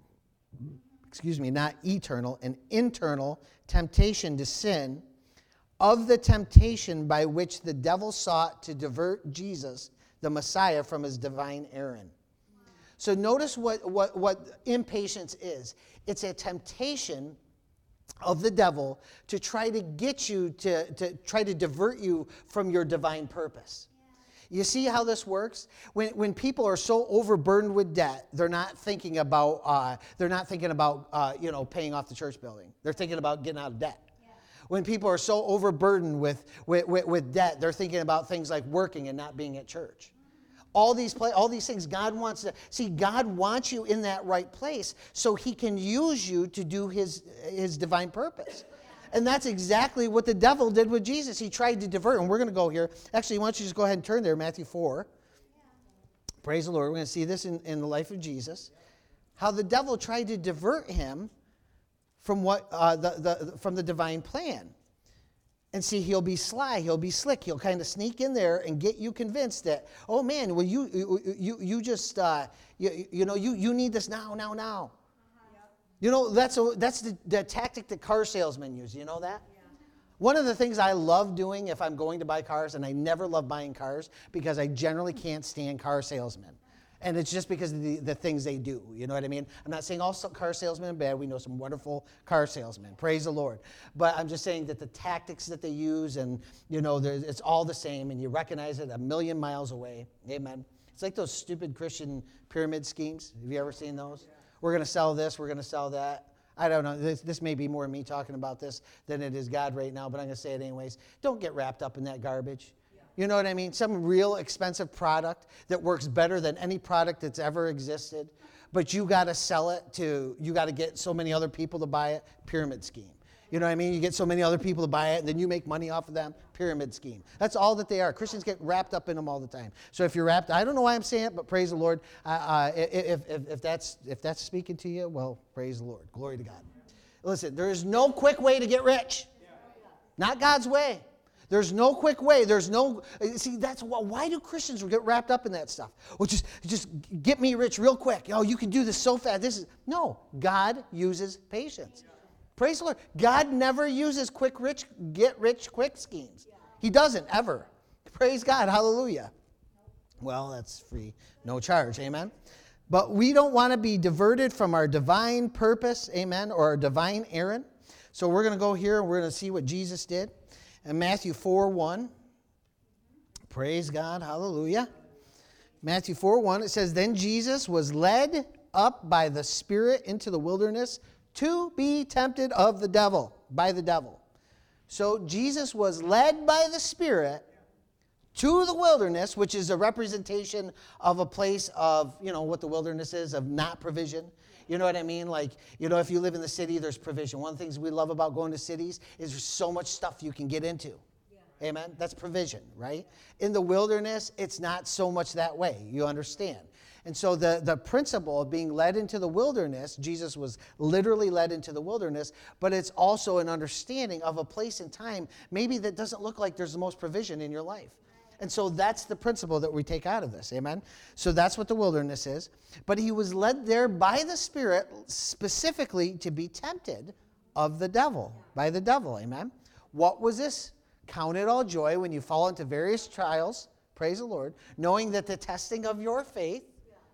excuse me, not eternal, an internal temptation to sin of the temptation by which the devil sought to divert Jesus, the Messiah, from his divine errand. So notice what, what, what impatience is. It's a temptation of the devil to try to get you to, to try to divert you from your divine purpose. You see how this works? When when people are so overburdened with debt, they're not thinking about uh, they're not thinking about uh, you know paying off the church building. They're thinking about getting out of debt. Yeah. When people are so overburdened with with, with with debt, they're thinking about things like working and not being at church. All these play, all these things, God wants to see. God wants you in that right place so He can use you to do His His divine purpose. And that's exactly what the devil did with Jesus. He tried to divert. And we're going to go here. Actually, why don't you just go ahead and turn there, Matthew four. Praise the Lord. We're going to see this in, in the life of Jesus. How the devil tried to divert him from what uh, the, the from the divine plan. And see, he'll be sly, he'll be slick, he'll kind of sneak in there and get you convinced that, oh man, well you you you, you just uh, you, you know you you need this now, now, now. Uh-huh. You know that's a, that's the, the tactic that car salesmen use. You know that? Yeah. One of the things I love doing if I'm going to buy cars, and I never love buying cars because I generally can't stand car salesmen. And it's just because of the, the things they do. You know what I mean? I'm not saying all car salesmen are bad. We know some wonderful car salesmen. Praise the Lord. But I'm just saying that the tactics that they use, and, you know, it's all the same, and you recognize it a million miles away. Amen. It's like those stupid Christian pyramid schemes. Have you ever seen those? We're going to sell this. We're going to sell that. I don't know. This, this may be more me talking about this than it is God right now, but I'm going to say it anyways. Don't get wrapped up in that garbage. You know what I mean? Some real expensive product that works better than any product that's ever existed, but you got to sell it to, you got to get so many other people to buy it. Pyramid scheme. You know what I mean? You get so many other people to buy it, and then you make money off of them. Pyramid scheme. That's all that they are. Christians get wrapped up in them all the time. So if you're wrapped, I don't know why I'm saying it, but praise the Lord. Uh, uh, if, if, if, that's, if that's speaking to you, well, praise the Lord. Glory to God. Listen, there is no quick way to get rich. Not God's way. There's no quick way. There's no, see, that's why, why do Christians get wrapped up in that stuff? Well, just, just get me rich real quick. Oh, you can do this so fast. This is, no, God uses patience. Praise the Lord. God never uses quick rich, get rich quick schemes. He doesn't ever. Praise God. Hallelujah. Well, that's free. No charge. Amen. But we don't want to be diverted from our divine purpose. Amen. Or our divine errand. So we're going to go here and we're going to see what Jesus did. In Matthew four one, praise God, hallelujah. Matthew four one, it says, then Jesus was led up by the Spirit into the wilderness to be tempted of the devil, by the devil. So Jesus was led by the Spirit to the wilderness, which is a representation of a place of, you know, what the wilderness is, of not provision. You know what I mean? Like, you know, if you live in the city, there's provision. One of the things we love about going to cities is there's so much stuff you can get into. Yeah. Amen? That's provision, right? In the wilderness, it's not so much that way. You understand? And so the, the principle of being led into the wilderness, Jesus was literally led into the wilderness, but it's also an understanding of a place and time maybe that doesn't look like there's the most provision in your life. And so that's the principle that we take out of this, amen? So that's what the wilderness is. But he was led there by the Spirit specifically to be tempted of the devil, by the devil, amen? What was this? Count it all joy when you fall into various trials, praise the Lord, knowing that the testing of your faith,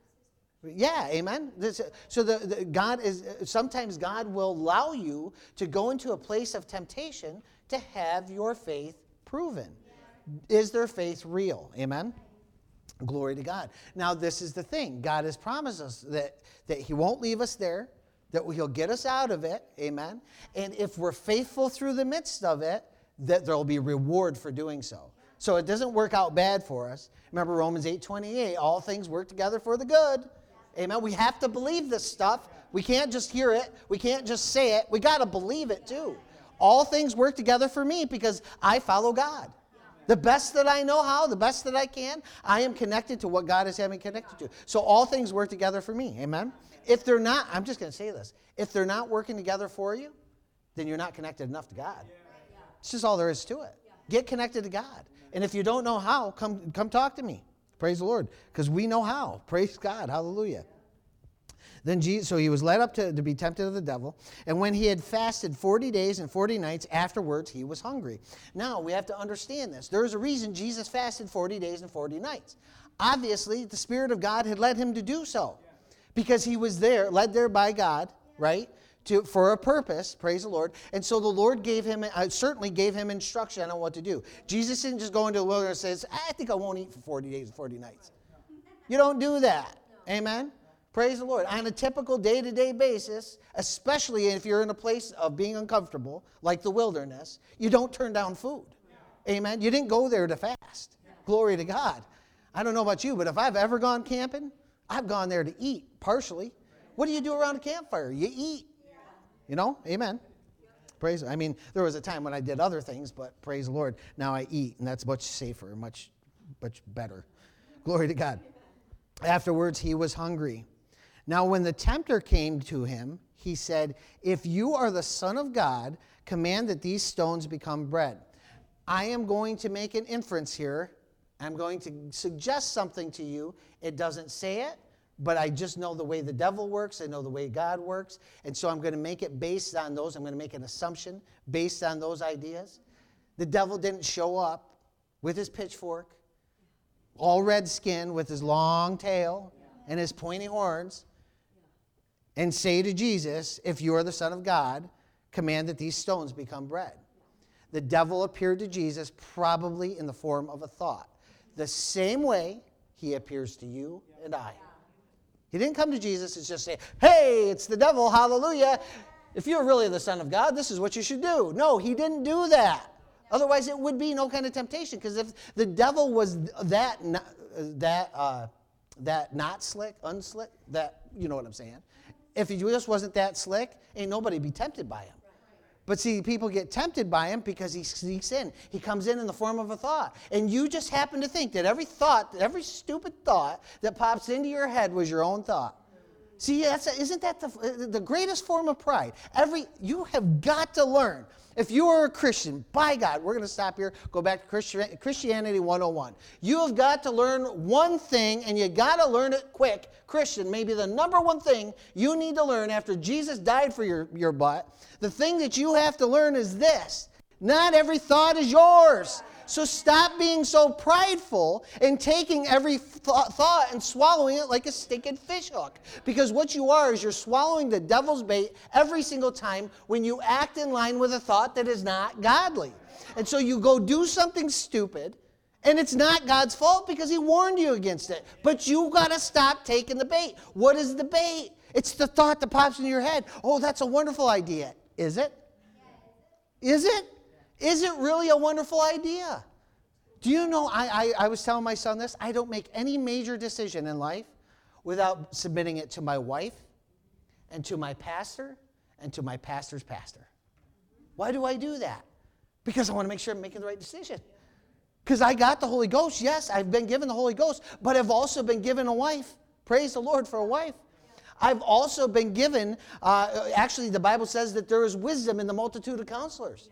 yeah, amen? This, so the, the God is, sometimes God will allow you to go into a place of temptation to have your faith proven. Is their faith real? Amen? Glory to God. Now, this is the thing. God has promised us that, that he won't leave us there, that he'll get us out of it. Amen? And if we're faithful through the midst of it, that there will be reward for doing so. So it doesn't work out bad for us. Remember Romans eight twenty-eight, all things work together for the good. Amen? We have to believe this stuff. We can't just hear it. We can't just say it. We got to believe it too. All things work together for me because I follow God. The best that I know how, the best that I can, I am connected to what God has had me connected to. So all things work together for me. Amen? If they're not, I'm just going to say this. If they're not working together for you, then you're not connected enough to God. It's just all there is to it. Get connected to God. And if you don't know how, come, come talk to me. Praise the Lord. Because we know how. Praise God. Hallelujah. Then Jesus, so he was led up to, to be tempted of the devil. And when he had fasted forty days and forty nights, afterwards he was hungry. Now, we have to understand this. There is a reason Jesus fasted forty days and forty nights. Obviously, the Spirit of God had led him to do so. Because he was there, led there by God, right? to, for a purpose, praise the Lord. And so the Lord gave him, uh, certainly gave him instruction on what to do. Jesus didn't just go into the wilderness and says, I think I won't eat for forty days and forty nights. You don't do that. Amen? Praise the Lord. On a typical day-to-day basis, especially if you're in a place of being uncomfortable, like the wilderness, you don't turn down food. Amen? You didn't go there to fast. Glory to God. I don't know about you, but if I've ever gone camping, I've gone there to eat, partially. What do you do around a campfire? You eat. You know? Amen. Praise. I mean, there was a time when I did other things, but praise the Lord, now I eat, and that's much safer, much, much better. Glory to God. Afterwards, he was hungry. Now, when the tempter came to him, he said, if you are the Son of God, command that these stones become bread. I am going to make an inference here. I'm going to suggest something to you. It doesn't say it, but I just know the way the devil works. I know the way God works. And so I'm going to make it based on those. I'm going to make an assumption based on those ideas. The devil didn't show up with his pitchfork, all red skin, with his long tail and his pointy horns, and say to Jesus, if you are the Son of God, command that these stones become bread. The devil appeared to Jesus probably in the form of a thought. The same way he appears to you and I. He didn't come to Jesus and just say, hey, it's the devil, hallelujah. If you're really the Son of God, this is what you should do. No, he didn't do that. Otherwise, it would be no kind of temptation. Because if the devil was that, that, uh, that not slick, unslick, that, you know what I'm saying. If he just wasn't that slick, ain't nobody be tempted by him. But see, people get tempted by him because he sneaks in. He comes in in the form of a thought. And you just happen to think that every thought, every stupid thought that pops into your head was your own thought. See, that's, isn't that the, the greatest form of pride? Every, you have got to learn. If you are a Christian, by God, we're going to stop here, go back to Christianity one oh one. You have got to learn one thing, and you got to learn it quick. Christian, maybe the number one thing you need to learn after Jesus died for your, your butt, the thing that you have to learn is this. Not every thought is yours. So stop being so prideful and taking every th- thought and swallowing it like a stinking fish hook. Because what you are is you're swallowing the devil's bait every single time when you act in line with a thought that is not godly. And so you go do something stupid, and it's not God's fault because he warned you against it. But you got to stop taking the bait. What is the bait? It's the thought that pops into your head. Oh, that's a wonderful idea. Is it? Is it? Is it really a wonderful idea? Do you know, I, I, I was telling my son this, I don't make any major decision in life without submitting it to my wife and to my pastor and to my pastor's pastor. Why do I do that? Because I want to make sure I'm making the right decision. Because I got the Holy Ghost, yes, I've been given the Holy Ghost, but I've also been given a wife. Praise the Lord for a wife. I've also been given, uh, actually the Bible says that there is wisdom in the multitude of counselors.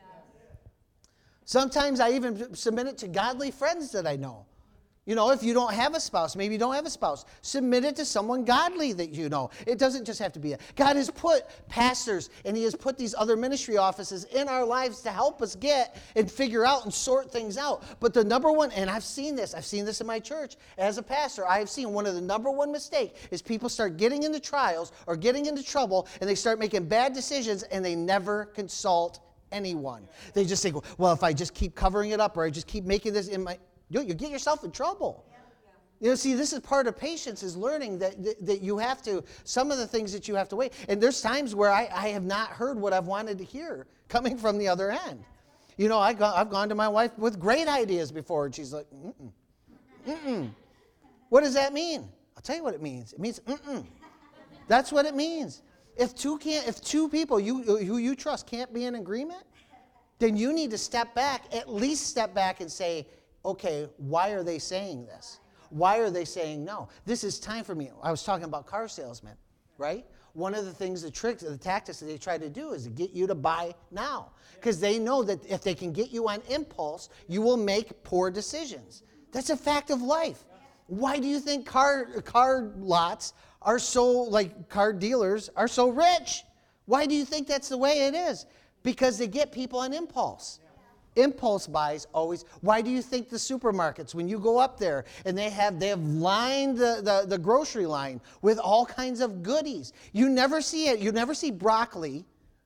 Sometimes I even submit it to godly friends that I know. You know, if you don't have a spouse, maybe you don't have a spouse, submit it to someone godly that you know. It doesn't just have to be a... God has put pastors and he has put these other ministry offices in our lives to help us get and figure out and sort things out. But the number one, and I've seen this, I've seen this in my church as a pastor, I've seen one of the number one mistake is people start getting into trials or getting into trouble and they start making bad decisions and they never consult anyone. They just think, well, if I just keep covering it up or I just keep making this in my... You, you get yourself in trouble. Yeah, yeah. You know, see, this is part of patience, is learning that, that, that you have to, some of the things that you have to wait. And there's times where I, I have not heard what I've wanted to hear coming from the other end. You know, I go, I've gone to my wife with great ideas before, and she's like, mm-mm, mm-mm. What does that mean? I'll tell you what it means. It means, mm-mm. That's what it means. If two can't, if two people you, who you trust can't be in agreement, then you need to step back, at least step back and say, okay, why are they saying this? Why are they saying no? This is time for me. I was talking about car salesmen, right? One of the things, the tricks, the tactics that they try to do is to get you to buy now. Because they know that if they can get you on impulse, you will make poor decisions. That's a fact of life. Why do you think car, car lots are so, like car dealers, are so rich? Why do you think that's the way it is? Because they get people on impulse. impulse buys always. Why do you think the supermarkets, when you go up there and they have they have lined the, the, the grocery line with all kinds of goodies? You never see it. You never see broccoli,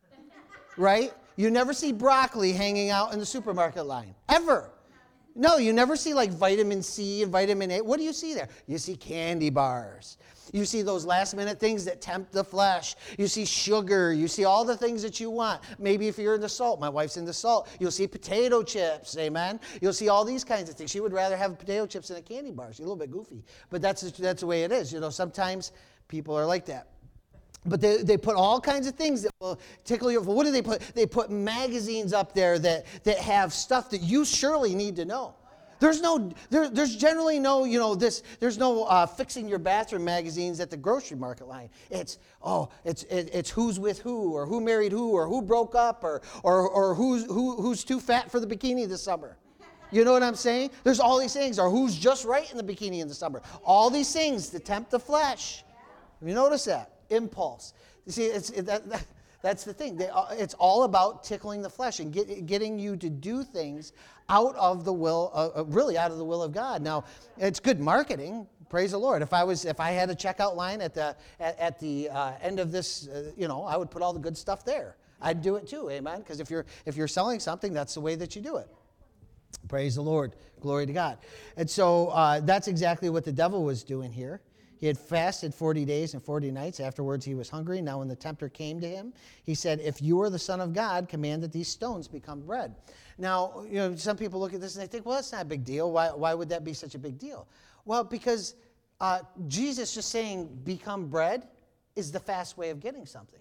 right? You never see broccoli hanging out in the supermarket line, ever. No, you never see like vitamin C and vitamin A. What do you see there? You see candy bars. You see those last minute things that tempt the flesh. You see sugar. You see all the things that you want. Maybe if you're into salt, my wife's into salt, you'll see potato chips, amen? You'll see all these kinds of things. She would rather have potato chips than a candy bar. She's a little bit goofy. But that's, that's the way it is. You know, sometimes people are like that. But they, they put all kinds of things that will tickle your... What do they put? They put magazines up there that, that have stuff that you surely need to know. There's no, there, there's generally no, you know, this, there's no uh, fixing your bathroom magazines at the grocery market line. It's, oh, it's it, it's who's with who, or who married who, or who broke up, or or or who's who who's too fat for the bikini this summer. You know what I'm saying? There's all these things, or who's just right in the bikini in the summer. All these things to tempt the flesh. Have you noticed that? Impulse. You see, it's it, that, that that's the thing. They, it's all about tickling the flesh and get, getting you to do things out of the will, uh, really out of the will of God. Now, it's good marketing. Praise the Lord. If I was, if I had a checkout line at the at, at the uh, end of this, uh, you know, I would put all the good stuff there. I'd do it too, amen. Because if you're if you're selling something, that's the way that you do it. Praise the Lord. Glory to God. And so uh, that's exactly what the devil was doing here. He had fasted forty days and forty nights. Afterwards, he was hungry. Now, when the tempter came to him, he said, "If you are the Son of God, command that these stones become bread." Now, you know, some people look at this and they think, well, that's not a big deal. Why, why would that be such a big deal? Well, because uh, Jesus just saying, become bread, is the fast way of getting something.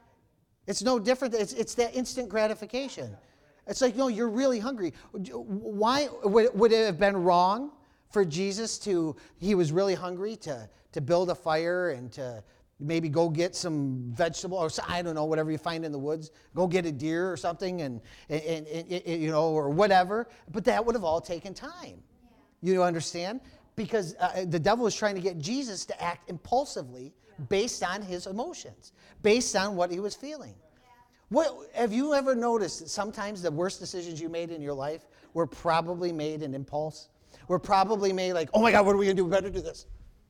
It's no different. It's, it's that instant gratification. It's like, no, you're really hungry. Why would, would it have been wrong for Jesus to, he was really hungry to, to build a fire and to maybe go get some vegetable, or I don't know, whatever you find in the woods, go get a deer or something, and, and, and, and you know, or whatever. But that would have all taken time. Yeah. You understand? Because uh, the devil was trying to get Jesus to act impulsively based on his emotions, based on what he was feeling. What, have you ever noticed that sometimes the worst decisions you made in your life were probably made in impulse? Were probably made like, oh my God, what are we going to do? We better do this.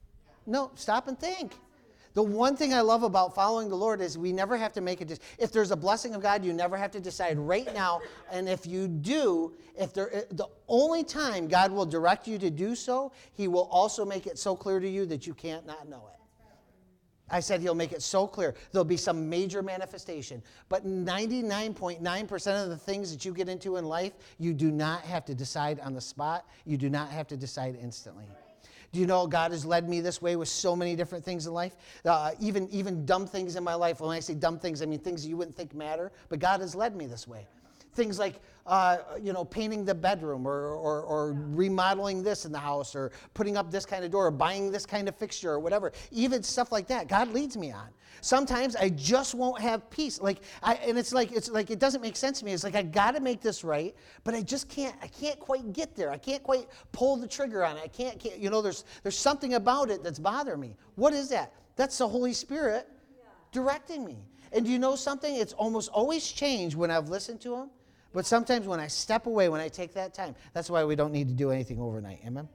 No, stop and think. The one thing I love about following the Lord is we never have to make a decision. If there's a blessing of God, you never have to decide right now. And if you do, if there, the only time God will direct you to do so, he will also make it so clear to you that you can't not know it. I said he'll make it so clear. There'll be some major manifestation. But ninety-nine point nine percent of the things that you get into in life, you do not have to decide on the spot. You do not have to decide instantly. Do you know God has led me this way with so many different things in life? Uh, even, even dumb things in my life. When I say dumb things, I mean things you wouldn't think matter. But God has led me this way. Things like, uh, you know, painting the bedroom, or, or, or remodeling this in the house, or putting up this kind of door, or buying this kind of fixture, or whatever. Even stuff like that, God leads me on. Sometimes I just won't have peace. Like, I, and it's like it's like it doesn't make sense to me. It's like I got to make this right, but I just can't. I can't quite get there. I can't quite pull the trigger on it. I can't. can't you know, there's there's something about it that's bothering me. What is that? That's the Holy Spirit directing me. And do you know something? It's almost always changed when I've listened to Him. But sometimes when I step away, when I take that time, that's why we don't need to do anything overnight. Amen?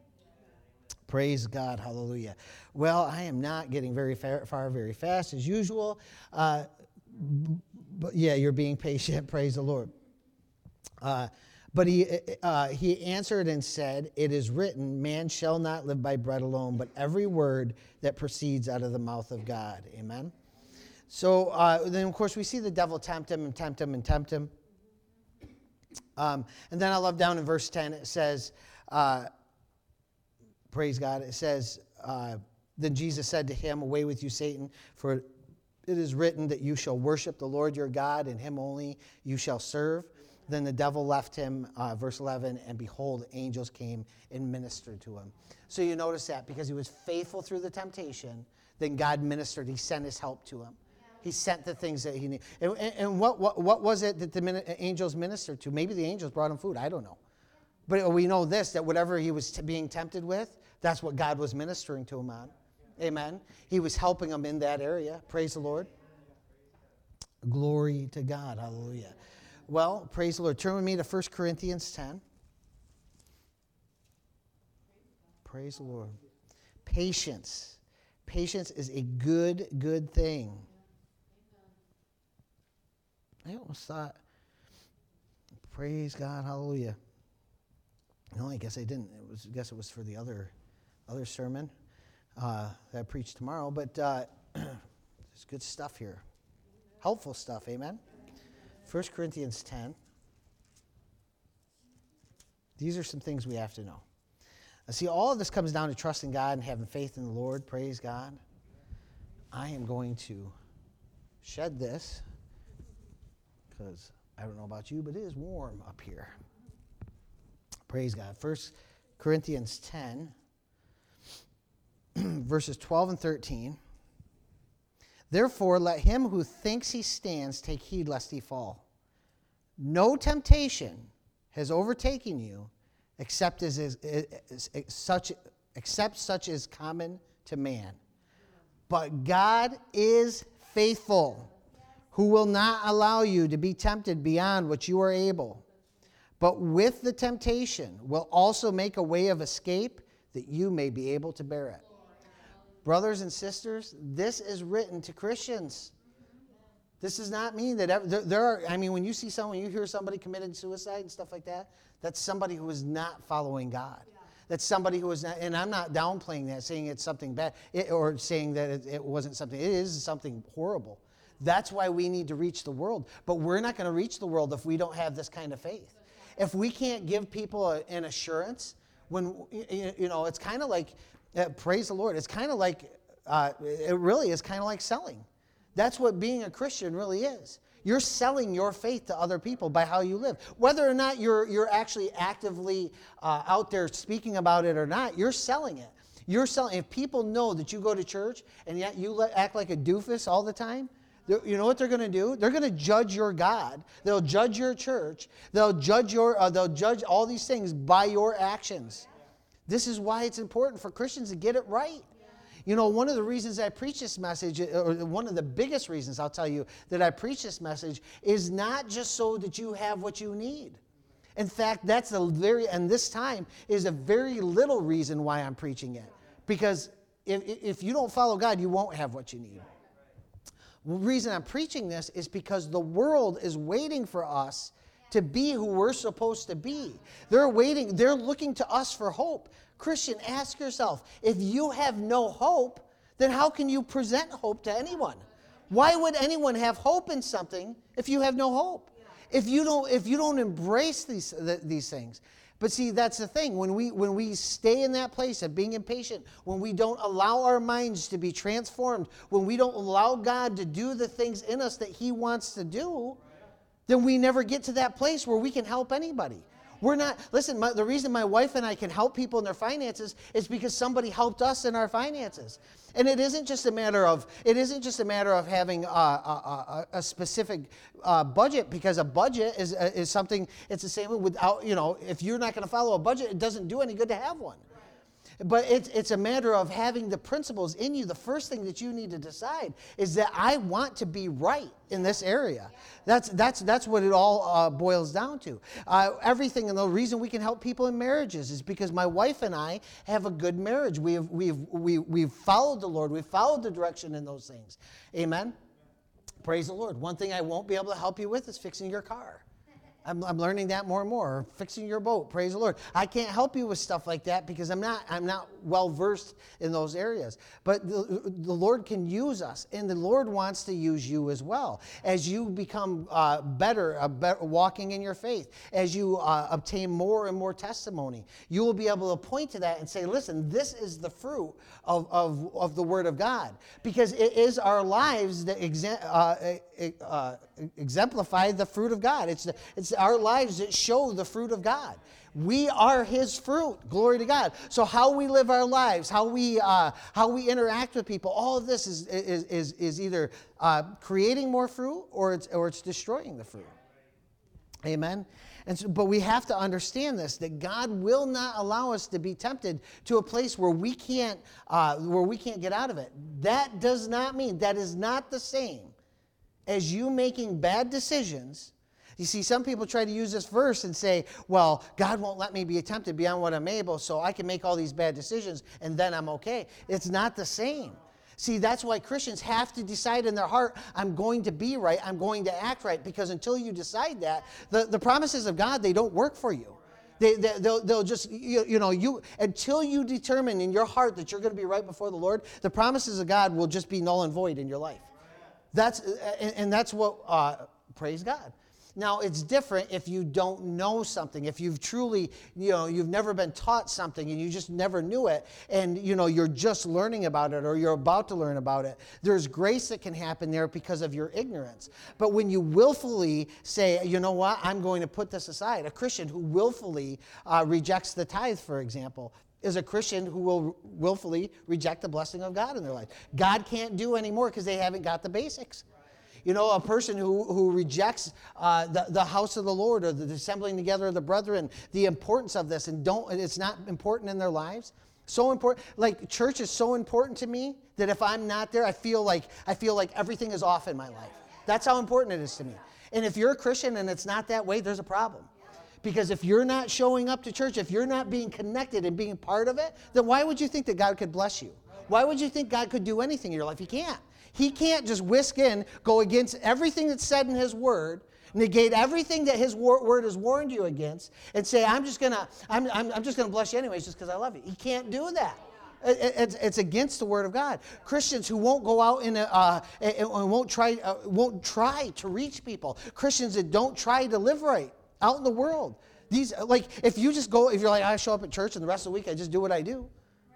Praise God. Hallelujah. Well, I am not getting very far, far very fast as usual. Uh, but yeah, you're being patient. Praise the Lord. Uh, but he, uh, he answered and said, "It is written, man shall not live by bread alone, but every word that proceeds out of the mouth of God." Amen? So uh, then, of course, we see the devil tempt him and tempt him and tempt him. Um, and then I love down in verse ten, it says, uh, praise God, it says, uh, then Jesus said to him, "Away with you, Satan, for it is written that you shall worship the Lord your God, and him only you shall serve." Then the devil left him, uh, verse eleven, and behold, angels came and ministered to him. So you notice that because he was faithful through the temptation, then God ministered. He sent his help to him. He sent the things that he needed. And, and, and what, what, what was it that the angels ministered to? Maybe the angels brought him food. I don't know. But we know this, that whatever he was t- being tempted with, that's what God was ministering to him on. Amen. He was helping him in that area. Praise the Lord. Glory to God. Hallelujah. Well, praise the Lord. Turn with me to First Corinthians ten. Praise the Lord. Patience. Patience is a good, good thing. I almost thought, praise God, hallelujah. No, I guess I didn't. It was, I guess it was for the other, other sermon uh, that I preach tomorrow. But uh, there's good stuff here, helpful stuff. Amen. First Corinthians ten. These are some things we have to know. Now, see, all of this comes down to trusting God and having faith in the Lord. Praise God. I am going to shed this because I don't know about you, but it is warm up here. Praise God. First Corinthians ten, verses twelve and thirteen. Therefore, let him who thinks he stands take heed lest he fall. No temptation has overtaken you except as is, is, is such except such is common to man. But God is faithful, who will not allow you to be tempted beyond what you are able, but with the temptation will also make a way of escape that you may be able to bear it. Brothers and sisters, this is written to Christians. This does not mean that ever, there, there are, I mean, when you see someone, you hear somebody committed suicide and stuff like that, that's somebody who is not following God. Yeah. That's somebody who is not, and I'm not downplaying that, saying it's something bad, it, or saying that it, it wasn't something, it is something horrible. That's why we need to reach the world. But we're not going to reach the world if we don't have this kind of faith. If we can't give people a, an assurance, when, you know, it's kind of like, uh, praise the Lord, it's kind of like, uh, it really is kind of like selling. That's what being a Christian really is. You're selling your faith to other people by how you live. Whether or not you're, you're actually actively uh, out there speaking about it or not, you're selling it. You're selling. If people know that you go to church and yet you let, act like a doofus all the time, you know what they're going to do? They're going to judge your God. They'll judge your church. They'll judge your. Uh, they'll judge all these things by your actions. This is why it's important for Christians to get it right. You know, one of the reasons I preach this message, or one of the biggest reasons I'll tell you that I preach this message, is not just so that you have what you need. In fact, that's a very, and this time is a very little reason why I'm preaching it. Because if, if you don't follow God, you won't have what you need. The reason I'm preaching this is because the world is waiting for us to be who we're supposed to be. They're waiting, they're looking to us for hope. Christian, ask yourself, if you have no hope, then how can you present hope to anyone? Why would anyone have hope in something if you have no hope? If you don't, if you don't embrace these, these things. But see, that's the thing. When we when we stay in that place of being impatient, when we don't allow our minds to be transformed, when we don't allow God to do the things in us that He wants to do, then we never get to that place where we can help anybody. We're not, listen, my, the reason my wife and I can help people in their finances is because somebody helped us in our finances. And it isn't just a matter of, it isn't just a matter of having a, a, a, a specific uh, budget, because a budget is, uh, is something, it's the same without, you know, if you're not going to follow a budget, it doesn't do any good to have one. But it's, it's a matter of having the principles in you. The first thing that you need to decide is that I want to be right in this area. That's, that's, that's what it all uh, boils down to. Uh, everything, and the reason we can help people in marriages is because my wife and I have a good marriage. We have, we've, we, we've followed the Lord. We've followed the direction in those things. Amen? Praise the Lord. One thing I won't be able to help you with is fixing your car. I'm, I'm learning that more and more. Or fixing your boat, praise the Lord. I can't help you with stuff like that because I'm not I'm not well versed in those areas. But the, the Lord can use us, and the Lord wants to use you as well. As you become uh, better, uh, better walking in your faith, as you uh, obtain more and more testimony, you will be able to point to that and say, listen, this is the fruit of, of, of the Word of God. Because it is our lives that exe- uh, uh, exemplify the fruit of God. It's the, it's our lives that show the fruit of God. We are His fruit. Glory to God. So how we live our lives, how we uh, how we interact with people, all of this is is is, is either uh, creating more fruit or it's or it's destroying the fruit. Amen. And so, but we have to understand this, that God will not allow us to be tempted to a place where we can't uh, where we can't get out of it. That does not mean, that is not the same as you making bad decisions. You see, some people try to use this verse and say, well, God won't let me be tempted beyond what I'm able, so I can make all these bad decisions, and then I'm okay. It's not the same. See, that's why Christians have to decide in their heart, I'm going to be right, I'm going to act right, because until you decide that, the, the promises of God, they don't work for you. They, they, they'll, they'll just, you, you know, you until you determine in your heart that you're going to be right before the Lord, the promises of God will just be null and void in your life. That's and, and that's what, uh, praise God. Now, it's different if you don't know something. If you've truly, you know, you've never been taught something and you just never knew it, and, you know, you're just learning about it or you're about to learn about it. There's grace that can happen there because of your ignorance. But when you willfully say, you know what, I'm going to put this aside, a Christian who willfully uh, rejects the tithe, for example, is a Christian who will willfully reject the blessing of God in their life. God can't do any more because they haven't got the basics. You know, a person who, who rejects uh, the, the house of the Lord or the assembling together of the brethren, the importance of this, and don't, it's not important in their lives. So important. Like, church is so important to me that if I'm not there, I feel like I feel like everything is off in my life. That's how important it is to me. And if you're a Christian and it's not that way, there's a problem. Because if you're not showing up to church, if you're not being connected and being part of it, then why would you think that God could bless you? Why would you think God could do anything in your life? He can't. He can't just whisk in, go against everything that's said in His Word, negate everything that His Word has warned you against, and say, I'm just gonna, I'm, I'm, I'm just gonna bless you anyways, just because I love you. He can't do that. It, it's, it's against the Word of God. Christians who won't go out in a, uh, and won't try, uh, won't try to reach people. Christians that don't try to live right out in the world. These, like, if you just go, if you're like, I show up at church and the rest of the week I just do what I do.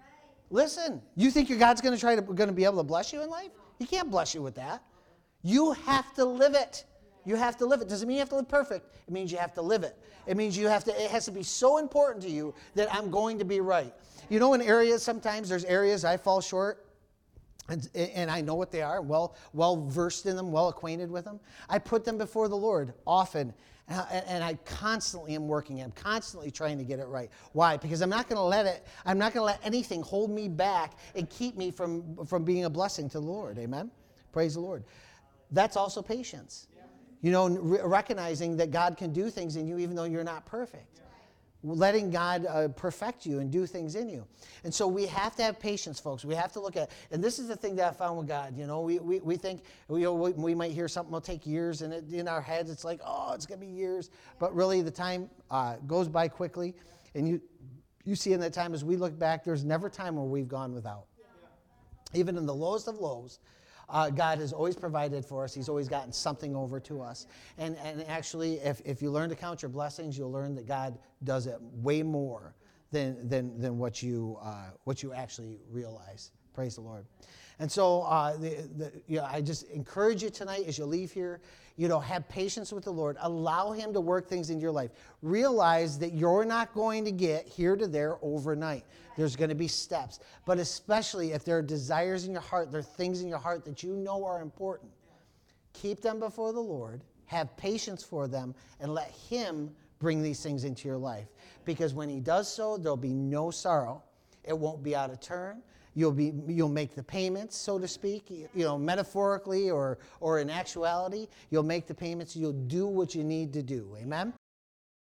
Listen, you think your God's going to try to going to be able to bless you in life? He can't bless you with that. You have to live it. You have to live it. Doesn't mean you have to live perfect. It means you have to live it. It means you have to. It has to be so important to you that I'm going to be right. You know, in areas sometimes there's areas I fall short, and, and I know what they are. Well, well versed in them, well acquainted with them. I put them before the Lord often. And I constantly am working. I'm constantly trying to get it right. Why? Because I'm not going to let it, I'm not going to let anything hold me back and keep me from, from being a blessing to the Lord. Amen? Praise the Lord. That's also patience. You know, recognizing that God can do things in you even though you're not perfect. Letting God uh, perfect you and do things in you. And so we have to have patience, folks. We have to look at, and this is the thing that I found with God. You know, we we, we think, we, you know, we, we might hear something will take years, and it, in our heads it's like, oh, it's going to be years. But really the time uh, goes by quickly. And you you see in that time, as we look back, there's never time where we've gone without. Even in the lowest of lows, Uh, God has always provided for us. He's always gotten something over to us. And and actually, if, if you learn to count your blessings, you'll learn that God does it way more than than than what you uh, what you actually realize. Praise the Lord. And so, uh, the, the, you know, I just encourage you tonight as you leave here, you know, have patience with the Lord. Allow Him to work things in your life. Realize that you're not going to get here to there overnight. There's going to be steps. But especially if there are desires in your heart, there are things in your heart that you know are important. Keep them before the Lord. Have patience for them and let Him bring these things into your life. Because when He does so, there'll be no sorrow. It won't be out of turn. You'll be you'll make the payments, so to speak, you know, metaphorically or or in actuality. You'll make the payments. You'll do what you need to do. Amen?